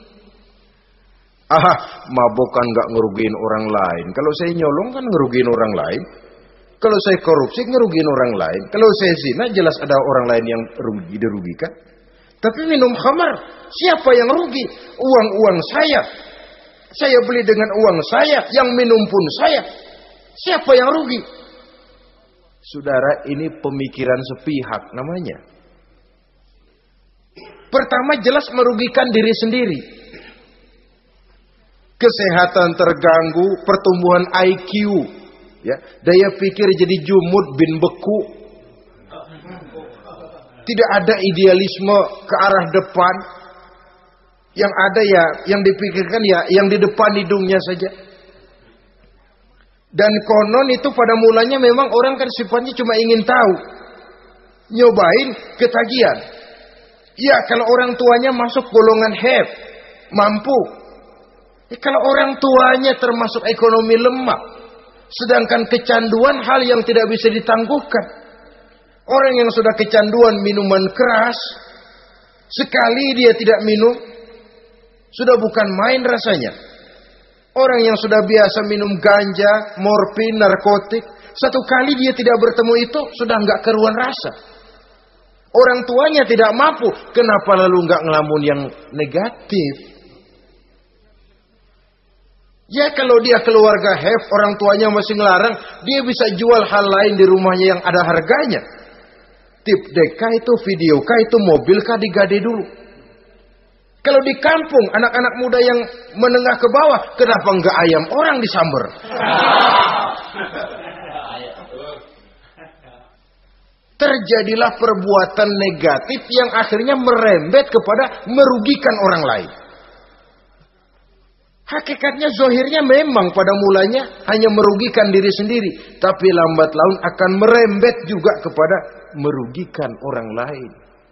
Mabuk kan gak ngerugiin orang lain. Kalau saya nyolong kan ngerugiin orang lain. Kalau saya korupsi ngerugiin orang lain. Kalau saya zina jelas ada orang lain yang dirugikan. Tapi minum khamar, siapa yang rugi? Uang-uang saya. Saya beli dengan uang saya, yang minum pun saya. Siapa yang rugi? Saudara, ini pemikiran sepihak namanya. Pertama jelas merugikan diri sendiri. Kesehatan terganggu, pertumbuhan IQ, ya, daya pikir jadi jumud bin beku. Tidak ada idealisme ke arah depan. Yang ada ya, yang dipikirkan ya, yang di depan hidungnya saja. Dan konon itu pada mulanya memang orang kan sifatnya cuma ingin tahu. Nyobain ketagihan. Ya kalau orang tuanya masuk golongan have, mampu. Kalau orang tuanya termasuk ekonomi lemah. Sedangkan kecanduan hal yang tidak bisa ditangguhkan. Orang yang sudah kecanduan minuman keras. Sekali dia tidak minum, sudah bukan main rasanya. Orang yang sudah biasa minum ganja, morfin, narkotik, satu kali dia tidak bertemu itu, sudah nggak keruan rasa. Orang tuanya tidak mampu, kenapa lalu nggak ngelamun yang negatif? Ya kalau dia keluarga have, orang tuanya masih ngelarang, dia bisa jual hal lain di rumahnya yang ada harganya. Tip deka itu, video kah itu, mobil kah digade dulu. Kalau di kampung, anak-anak muda yang menengah ke bawah, kenapa enggak ayam orang disamber? Terjadilah perbuatan negatif yang akhirnya merembet kepada merugikan orang lain. Hakikatnya zohirnya memang pada mulanya hanya merugikan diri sendiri. Tapi lambat laun akan merembet juga kepada merugikan orang lain.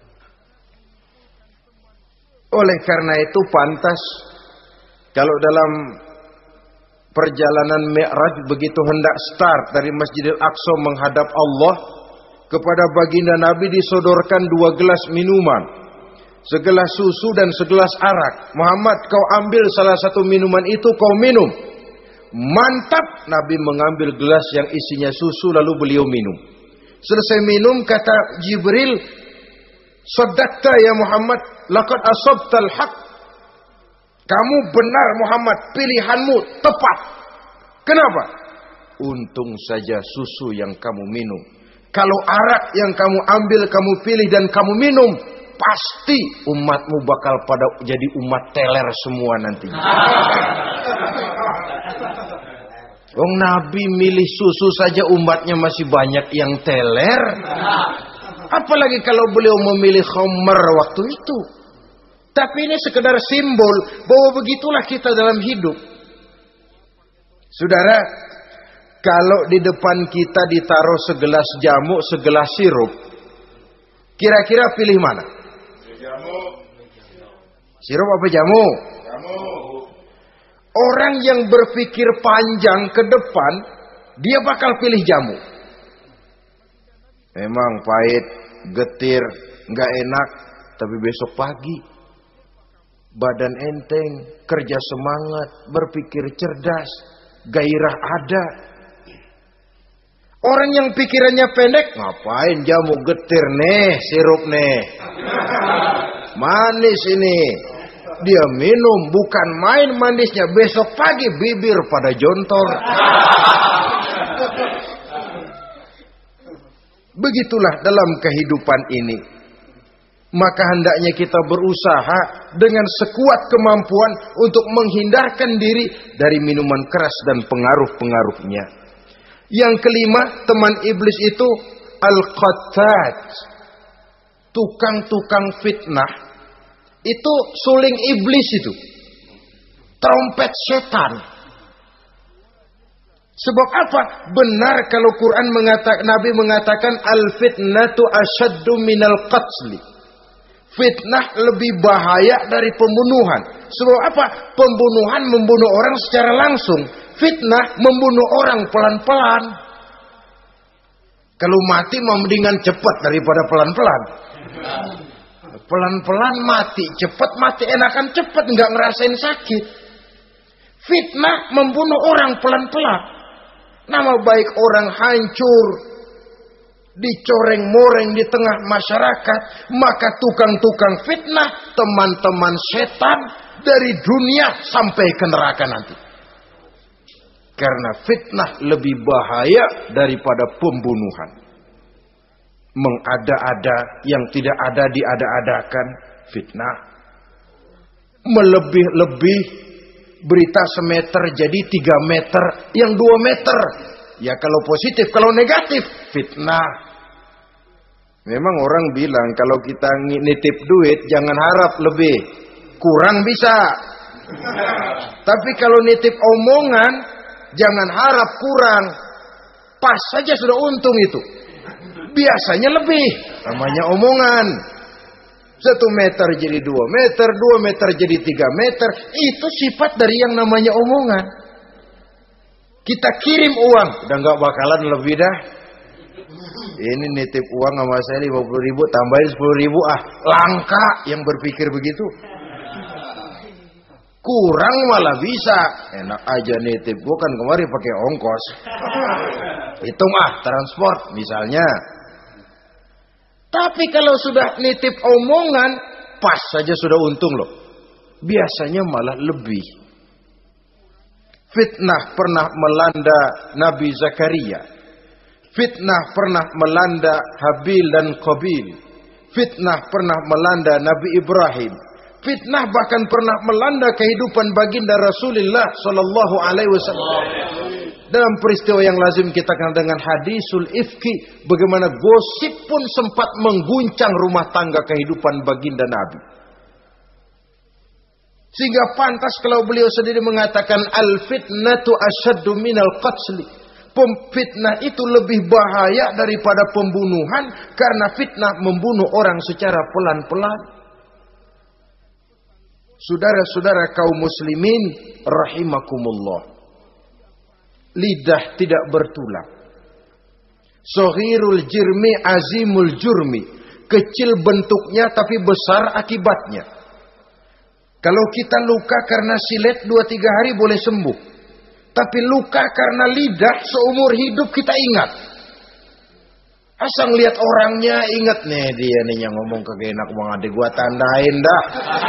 Oleh karena itu pantas kalau dalam perjalanan Mi'raj begitu hendak start dari Masjidil Aqsa menghadap Allah, kepada baginda Nabi disodorkan 2 gelas minuman, segelas susu dan segelas arak. Muhammad, kau ambil salah satu minuman itu, kau minum. Mantap. Nabi mengambil gelas yang isinya susu lalu beliau minum. Selesai minum kata Jibril, "Shaddaqta ya Muhammad, laqad asabtal haq." Kamu benar Muhammad, pilihanmu tepat. Kenapa? Untung saja susu yang kamu minum. Kalau arak yang kamu ambil, kamu pilih dan kamu minum, pasti umatmu bakal pada jadi umat teler semua nanti. Wong Nabi milih susu saja umatnya masih banyak yang teler. Apalagi kalau beliau memilih khamr waktu itu. Tapi ini sekedar simbol bahwa begitulah kita dalam hidup. Saudara, kalau di depan kita ditaruh segelas jamu, segelas sirup, kira-kira pilih mana? Jamu. Sirup apa jamu? Jamu. Orang yang berpikir panjang ke depan, dia bakal pilih jamu. Memang pahit, getir, nggak enak, tapi besok pagi badan enteng, kerja semangat, berpikir cerdas, gairah ada. Orang yang pikirannya pendek, ngapain jamu getir nih, sirup nih, manis ini. Dia minum, bukan main manisnya, besok pagi bibir pada jontor. Begitulah dalam kehidupan ini. Maka hendaknya kita berusaha dengan sekuat kemampuan untuk menghindarkan diri dari minuman keras dan pengaruh-pengaruhnya. Yang kelima, teman iblis itu al-qattat, tukang-tukang fitnah. Itu suling iblis itu, trompet setan. Sebab apa? Benar kalau Quran mengatakan, Nabi mengatakan al-fitnatu asyaddu minal qatli. Fitnah lebih bahaya dari pembunuhan. Sebab apa? Pembunuhan membunuh orang secara langsung. Fitnah membunuh orang pelan-pelan. Kalau mati mendingan cepat daripada pelan-pelan. Pelan-pelan mati, cepat mati, enakan cepat, nggak ngerasain sakit. Fitnah membunuh orang pelan-pelan. Nama baik orang hancur, dicoreng-moreng di tengah masyarakat. Maka tukang-tukang fitnah, teman-teman setan dari dunia sampai ke neraka nanti. Karena fitnah lebih bahaya daripada pembunuhan. Mengada-ada yang tidak ada diada-adakan, fitnah. Melebih-lebih, berita semeter jadi 3 meter, yang 2 meter. Ya kalau positif, kalau negatif, fitnah. Memang orang bilang kalau kita nitip duit jangan harap lebih, kurang bisa. Tapi kalau nitip omongan jangan harap kurang, pas saja sudah untung itu. Biasanya lebih, namanya omongan. 1 meter jadi 2 meter, 2 meter jadi 3 meter. Itu sifat dari yang namanya omongan. Kita kirim uang, udah gak bakalan lebih dah. Ini nitip uang sama saya 50.000, tambahin 10.000 ah. Langka yang berpikir begitu. Kurang malah bisa. Enak aja nitip, gua kan kemarin pakai ongkos. Hitung transport misalnya. Tapi kalau sudah nitip omongan, pas saja sudah untung loh. Biasanya malah lebih. Fitnah pernah melanda Nabi Zakaria. Fitnah pernah melanda Habil dan Qabil. Fitnah pernah melanda Nabi Ibrahim. Fitnah bahkan pernah melanda kehidupan baginda Rasulullah sallallahu alaihi wasallam. Dalam peristiwa yang lazim kita kenal dengan hadisul ifki, bagaimana gosip pun sempat mengguncang rumah tangga kehidupan baginda Nabi. Sehingga pantas kalau beliau sendiri mengatakan al-fitnatu asyaddu minal qatli. Fitnah itu lebih bahaya daripada pembunuhan, karena fitnah membunuh orang secara pelan-pelan. Saudara-saudara kaum muslimin rahimakumullah. Lidah tidak bertulang. Shaghirul jirmi azimul jurmi. Kecil bentuknya tapi besar akibatnya. Kalau kita luka karena silet 2-3 hari boleh sembuh. Tapi luka karena lidah seumur hidup kita ingat. Asal lihat orangnya ingat nih, dia nih yang ngomong kagak enak bang, adik gua tandain dah.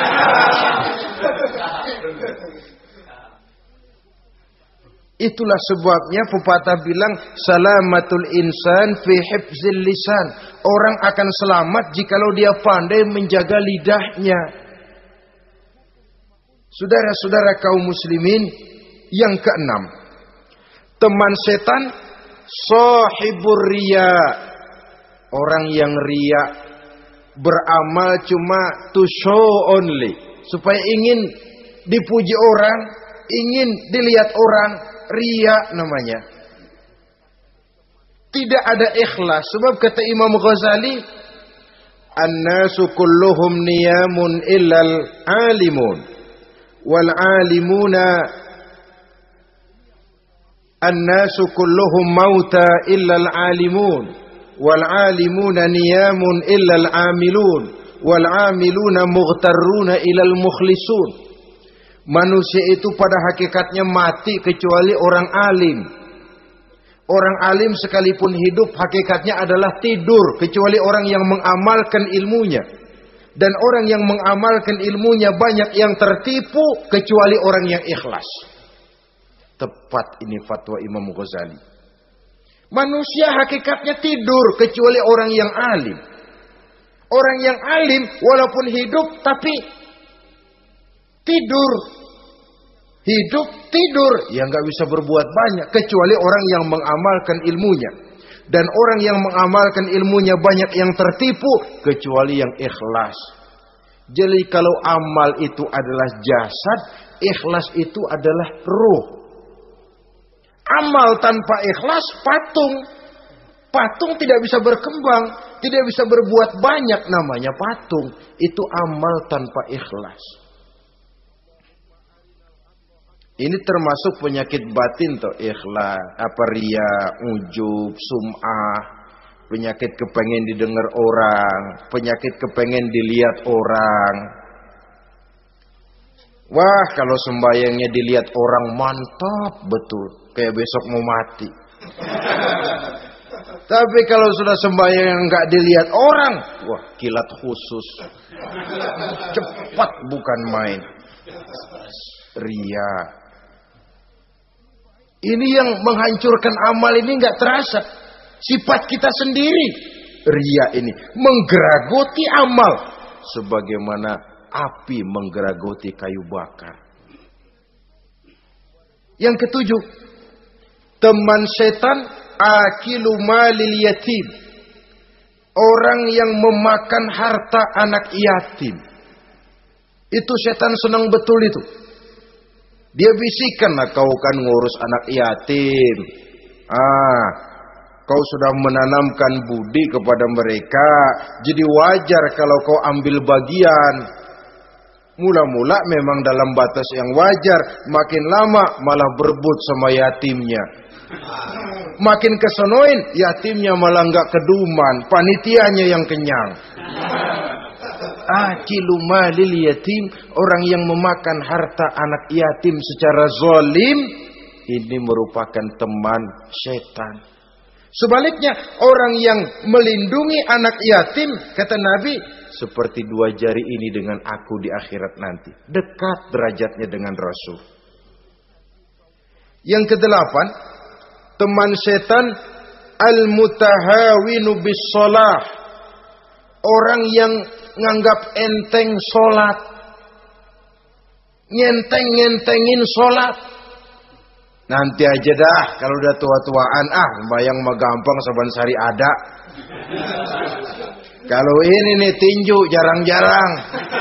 Itulah sebabnya pepatah bilang salamatul insan fi hifzil lisan. Orang akan selamat jikalau dia pandai menjaga lidahnya. Saudara-saudara kaum muslimin, yang keenam, teman setan sahibur riya. Orang yang riya, beramal cuma to show only, supaya ingin dipuji orang, ingin dilihat orang, riya namanya. Tidak ada ikhlas. Sebab kata Imam Ghazali, an-nasu kulluhum niyamun illal alimun, wal alimuna an-nasu kulluhum mauta illal alimun, wal alimuna niyamun illal amilun, wal amiluna mughtarruna ilal mukhlisun. Manusia itu pada hakikatnya mati kecuali orang alim. Orang alim sekalipun hidup hakikatnya adalah tidur, kecuali orang yang mengamalkan ilmunya. Dan orang yang mengamalkan ilmunya banyak yang tertipu kecuali orang yang ikhlas. Tepat ini fatwa Imam Ghazali. Manusia hakikatnya tidur kecuali orang yang alim. Orang yang alim walaupun hidup tapi tidur. Hidup tidur, ya nggak bisa berbuat banyak kecuali orang yang mengamalkan ilmunya. Dan orang yang mengamalkan ilmunya banyak yang tertipu kecuali yang ikhlas. Jadi kalau amal itu adalah jasad, ikhlas itu adalah ruh. Amal tanpa ikhlas patung. Patung tidak bisa berkembang, tidak bisa berbuat banyak, namanya patung. Itu amal tanpa ikhlas. Ini termasuk penyakit batin toh, ikhlas, riya, ujub, sum'ah, penyakit kepengen didengar orang, penyakit kepengen dilihat orang. Wah, kalau sembayangnya dilihat orang mantap betul, kayak besok mau mati. Tapi kalau sudah sembahyang nggak dilihat orang, wah kilat khusus, cepat bukan main. Riya. Ini yang menghancurkan amal ini nggak terasa. Sifat kita sendiri. Riya ini menggeragoti amal. Sebagaimana api menggeragoti kayu bakar. Yang ketujuh. Teman setan akilu malil yatim. Orang yang memakan harta anak yatim. Itu setan senang betul itu. Dia bisikan, nah kau kan ngurus anak yatim. Kau sudah menanamkan budi kepada mereka. Jadi wajar kalau kau ambil bagian. Mula-mula memang dalam batas yang wajar, makin lama malah berebut sama yatimnya. Makin kesonoin, yatimnya malah nggak keduman, panitianya yang kenyang. Akilu malil yatim, orang yang memakan harta anak yatim secara zalim, ini merupakan teman setan. Sebaliknya, orang yang melindungi anak yatim, kata Nabi, seperti dua jari ini dengan aku di akhirat nanti. Dekat derajatnya dengan Rasul. Yang kedelapan, teman setan al-mutahawinu bis shalah. Orang yang nganggap enteng sholat. Ngenteng-ngentengin sholat. Nanti aja dah, kalau udah tua-tuaan, sembayang mah gampang, saban sari ada. Kalau ini nih tinju jarang-jarang.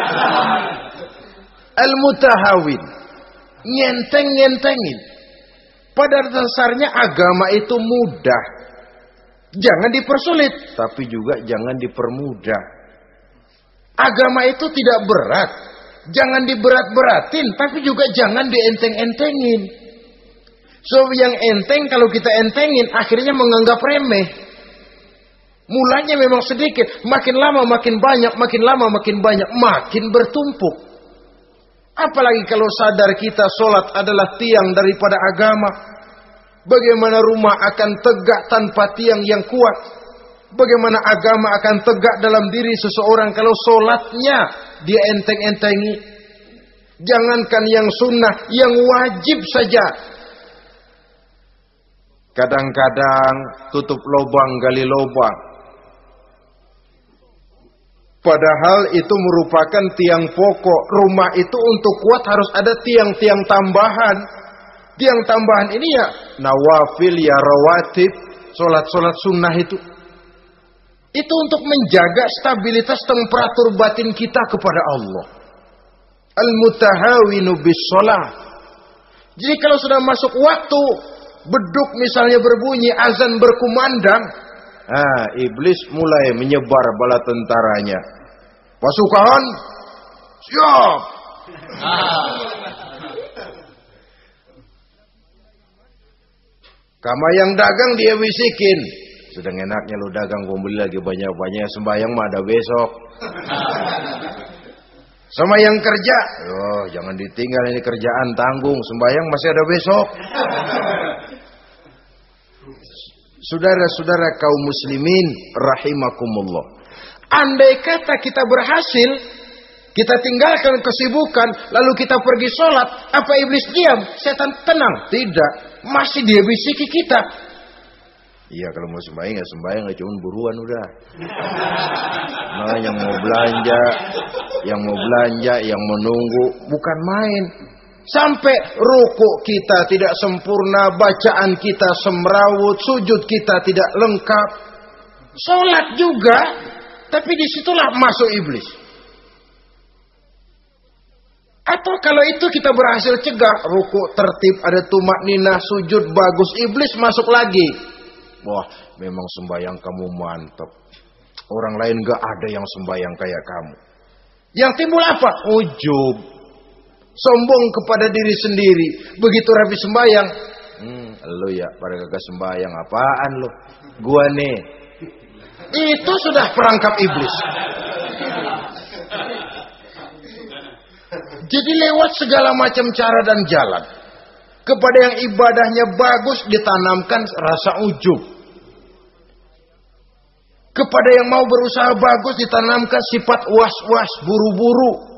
Al-mutahawin, ngenteng-ngentengin. Pada dasarnya agama itu mudah. Jangan dipersulit, tapi juga jangan dipermudah. Agama itu tidak berat. Jangan diberat-beratin, tapi juga jangan dienteng-entengin. So yang enteng kalau kita entengin akhirnya menganggap remeh. Mulanya memang sedikit, makin lama makin banyak, makin lama makin banyak, makin bertumpuk. Apalagi kalau sadar kita sholat adalah tiang daripada agama. Bagaimana rumah akan tegak tanpa tiang yang kuat? Bagaimana agama akan tegak dalam diri seseorang kalau sholatnya dia enteng-entengi? Jangankan yang sunnah, yang wajib saja. Kadang-kadang tutup lubang gali lubang. Padahal itu merupakan tiang pokok. Rumah itu untuk kuat harus ada tiang-tiang tambahan. Tiang tambahan ini ya nawafil, ya rawatib, solat-solat sunnah itu. Itu untuk menjaga stabilitas temperatur batin kita kepada Allah. Al-mutahawinu bis shalah. Jadi kalau sudah masuk waktu, beduk misalnya berbunyi, azan berkumandang, iblis mulai menyebar bala tentaranya. Pasukan, siap. Kama yang dagang dia bisikin, sedang enaknya lu dagang, gua beli lagi banyak-banyak, sembahyang mah ada besok. Sama yang kerja, jangan ditinggal ini kerjaan, tanggung, sembahyang masih ada besok. Saudara-saudara kaum muslimin rahimakumullah. Andai kata kita berhasil, kita tinggalkan kesibukan, lalu kita pergi sholat, apa iblis diam? Setan tenang? Tidak, masih dia bisiki kita. Iya, kalau mau sembahyang ya sembahyang, cuma buruan udah. Nah, yang mau belanja, yang menunggu, bukan main. Sampai ruku kita tidak sempurna, bacaan kita semrawut, sujud kita tidak lengkap. Sholat juga, tapi disitulah masuk iblis. Atau kalau itu kita berhasil cegah, ruku tertib, ada tumak ninah, sujud bagus, iblis masuk lagi. Wah, memang sembahyang kamu mantap. Orang lain gak ada yang sembahyang kayak kamu. Yang timbul apa? Ujub. Sombong kepada diri sendiri. Begitu rapi sembahyang, lu ya pada kagak sembahyang, apaan lu? Gua nih. Itu sudah perangkap iblis. Jadi lewat segala macam cara dan jalan, kepada yang ibadahnya bagus ditanamkan rasa ujub. Kepada yang mau berusaha bagus ditanamkan sifat was-was, buru-buru.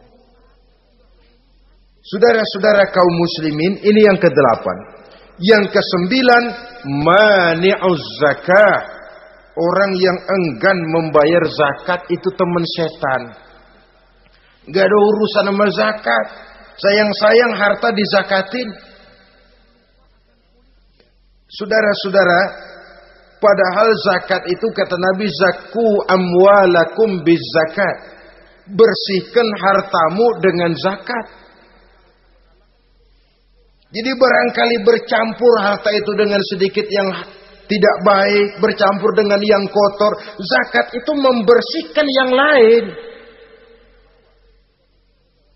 Saudara-saudara kaum muslimin, ini yang ke-8. Yang ke-9, mani'uz zakah. Orang yang enggan membayar zakat itu teman setan. Gak ada urusan sama zakat. Sayang-sayang harta dizakatin. Saudara-saudara, padahal zakat itu kata Nabi, zakku amwalakum biz zakat. Bersihkan hartamu dengan zakat. Jadi barangkali bercampur harta itu dengan sedikit yang tidak baik, bercampur dengan yang kotor. Zakat itu membersihkan yang lain.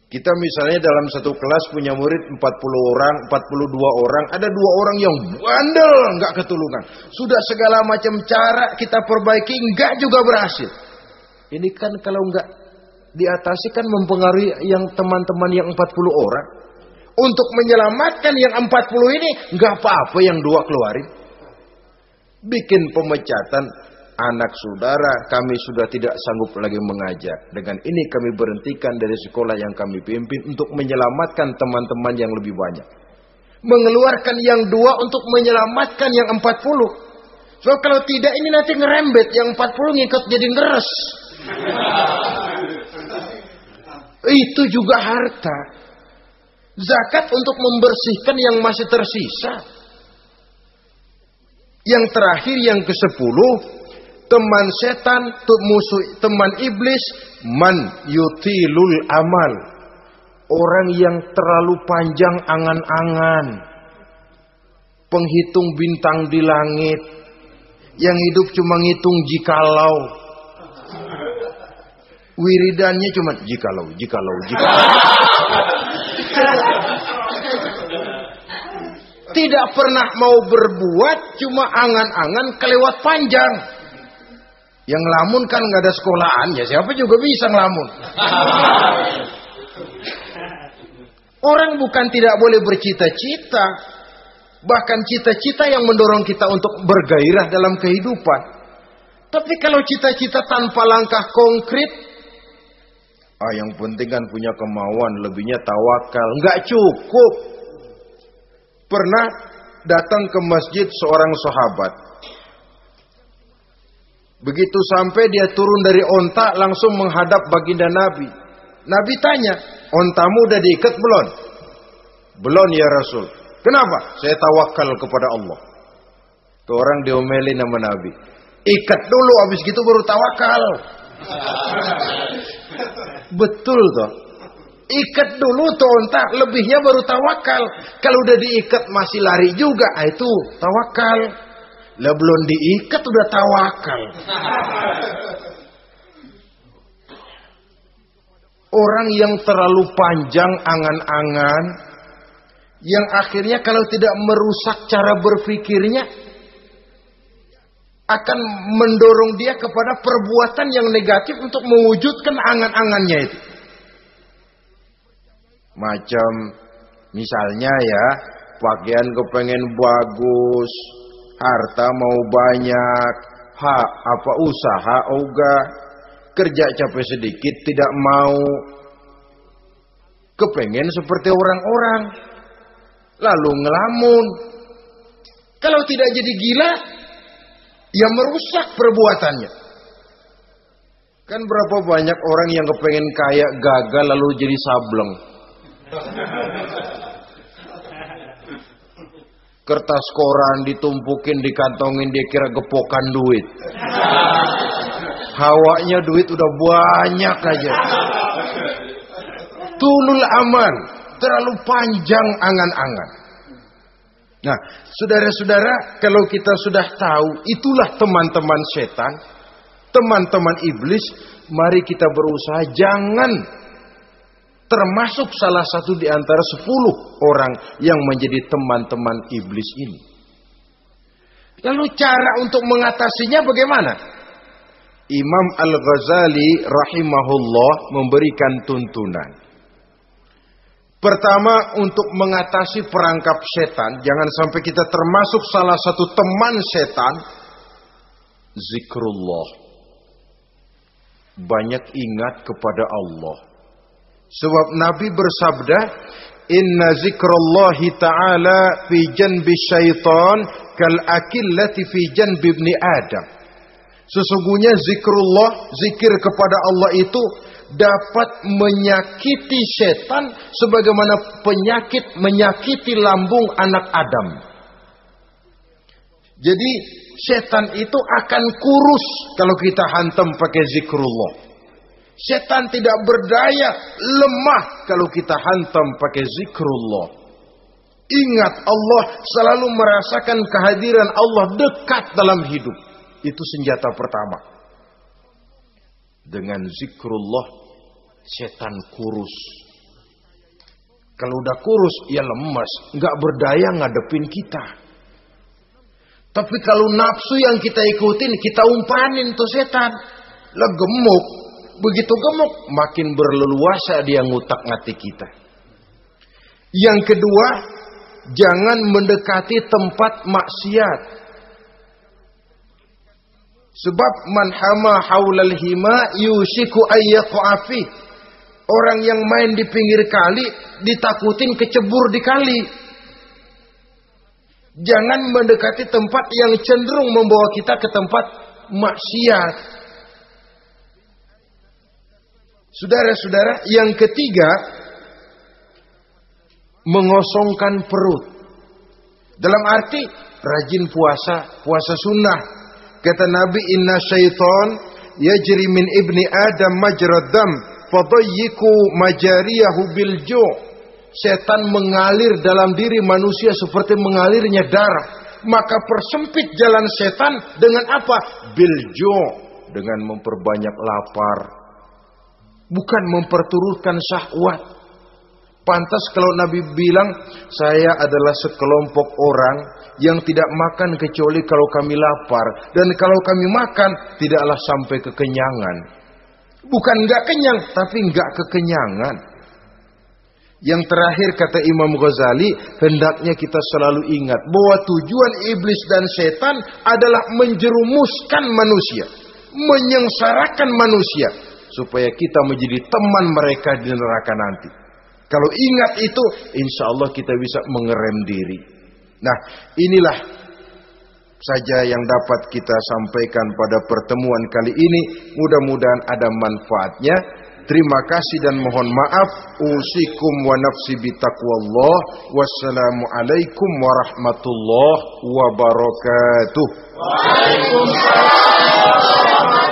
Kita misalnya dalam satu kelas punya murid 40 orang, 42 orang, ada 2 orang yang bandel, nggak ketulungan. Sudah segala macam cara kita perbaiki, nggak juga berhasil. Ini kan kalau nggak diatasi kan mempengaruhi yang teman-teman yang 40 orang. Untuk menyelamatkan yang 40 ini, nggak apa-apa yang 2 keluarin. Bikin pemecatan. Anak saudara, kami sudah tidak sanggup lagi mengajar. Dengan ini kami berhentikan dari sekolah yang kami pimpin untuk menyelamatkan teman-teman yang lebih banyak. Mengeluarkan yang 2 untuk menyelamatkan yang 40. So kalau tidak ini nanti ngerembet, yang 40 ngikut jadi ngeres. Itu juga harta. Zakat untuk membersihkan yang masih tersisa. Yang terakhir yang ke-10. Teman setan, musuh, teman iblis, man yutilul amal. Orang yang terlalu panjang angan-angan. Penghitung bintang di langit. Yang hidup cuma ngitung jikalau. Wiridannya cuma jikalau. Tidak pernah mau berbuat, cuma angan-angan kelewat panjang. Yang ngelamun kan nggak ada sekolahan, ya siapa juga bisa ngelamun. Orang bukan tidak boleh bercita-cita, bahkan cita-cita yang mendorong kita untuk bergairah dalam kehidupan. Tapi kalau cita-cita tanpa langkah konkret, yang penting kan punya kemauan, lebihnya tawakal, nggak cukup. Pernah datang ke masjid seorang sahabat. Begitu sampai dia turun dari onta langsung menghadap baginda Nabi. Nabi tanya, ontamu udah diikat belum? Belum ya Rasul. Kenapa? Saya tawakal kepada Allah. Tuh orang diomelin sama Nabi. Ikat dulu, habis gitu baru tawakal. Betul toh. Ikat dulu tuh onta, lebihnya baru tawakal. Kalau udah diikat masih lari juga, itu tawakal. Lah belum diikat udah tawakal. Orang yang terlalu panjang angan-angan, yang akhirnya kalau tidak merusak cara berpikirnya, akan mendorong dia kepada perbuatan yang negatif untuk mewujudkan angan-angannya itu. Macam misalnya ya, pakaian kepengen bagus, harta mau banyak, usaha ogah, kerja capek sedikit tidak mau, kepengen seperti orang-orang, lalu ngelamun. Kalau tidak jadi gila, ya merusak perbuatannya. Kan berapa banyak orang yang kepengen kaya gagal lalu jadi sableng. Kertas koran ditumpukin, dikantongin, dia kira gepokan duit. Hawanya duit udah banyak aja. Tulul aman, terlalu panjang angan-angan. Nah, saudara-saudara, kalau kita sudah tahu itulah teman-teman setan, teman-teman iblis, mari kita berusaha jangan termasuk salah satu di antara 10 orang yang menjadi teman-teman iblis ini. Lalu cara untuk mengatasinya bagaimana? Imam Al-Ghazali rahimahullah memberikan tuntunan. Pertama, untuk mengatasi perangkap setan, jangan sampai kita termasuk salah satu teman setan, zikrullah. Banyak ingat kepada Allah. Sebab Nabi bersabda, inna zikrallahi ta'ala fi janbi syaitan kal akillati fi janbi ibni Adam. Sesungguhnya zikrullah, zikir kepada Allah itu dapat menyakiti setan sebagaimana penyakit menyakiti lambung anak Adam. Jadi setan itu akan kurus kalau kita hantam pakai zikrullah. Setan tidak berdaya, lemah kalau kita hantam pakai zikrullah. Ingat Allah, selalu merasakan kehadiran Allah dekat dalam hidup. Itu senjata pertama. Dengan zikrullah, setan kurus. Kalau udah kurus, ya lemes, nggak berdaya ngadepin kita. Tapi kalau nafsu yang kita ikutin, kita umpanin tuh setan. Lah gemuk, begitu gemuk, makin berleluasa dia ngutak-ngatik kita. Yang kedua, jangan mendekati tempat maksiat. Sebab man hama haulal hima yusiku ayyaqafi. Orang yang main di pinggir kali ditakutin kecebur di kali. Jangan mendekati tempat yang cenderung membawa kita ke tempat maksiat. Saudara-saudara, yang ketiga, mengosongkan perut. Dalam arti rajin puasa, puasa sunnah. Kata Nabi, inna syaitan yajri min ibni Adam majrad dam fadayyiku majariyahu bil ju'. Setan mengalir dalam diri manusia seperti mengalirnya darah. Maka persempit jalan setan dengan apa? Bil ju', dengan memperbanyak lapar. Bukan memperturutkan syahwat. Pantas kalau Nabi bilang, saya adalah sekelompok orang yang tidak makan kecuali kalau kami lapar. Dan kalau kami makan, tidaklah sampai kekenyangan. Bukan enggak kenyang, tapi enggak kekenyangan. Yang terakhir kata Imam Ghazali, hendaknya kita selalu ingat bahwa tujuan iblis dan setan adalah menjerumuskan manusia, menyengsarakan manusia, supaya kita menjadi teman mereka di neraka nanti. Kalau ingat itu, insya Allah kita bisa mengerem diri. Nah, inilah saja yang dapat kita sampaikan pada pertemuan kali ini. Mudah-mudahan ada manfaatnya. Terima kasih dan mohon maaf. Usikum wa nafsi bitaqwallah. Wassalamualaikum warahmatullahi wabarakatuh. Waalaikumsalam.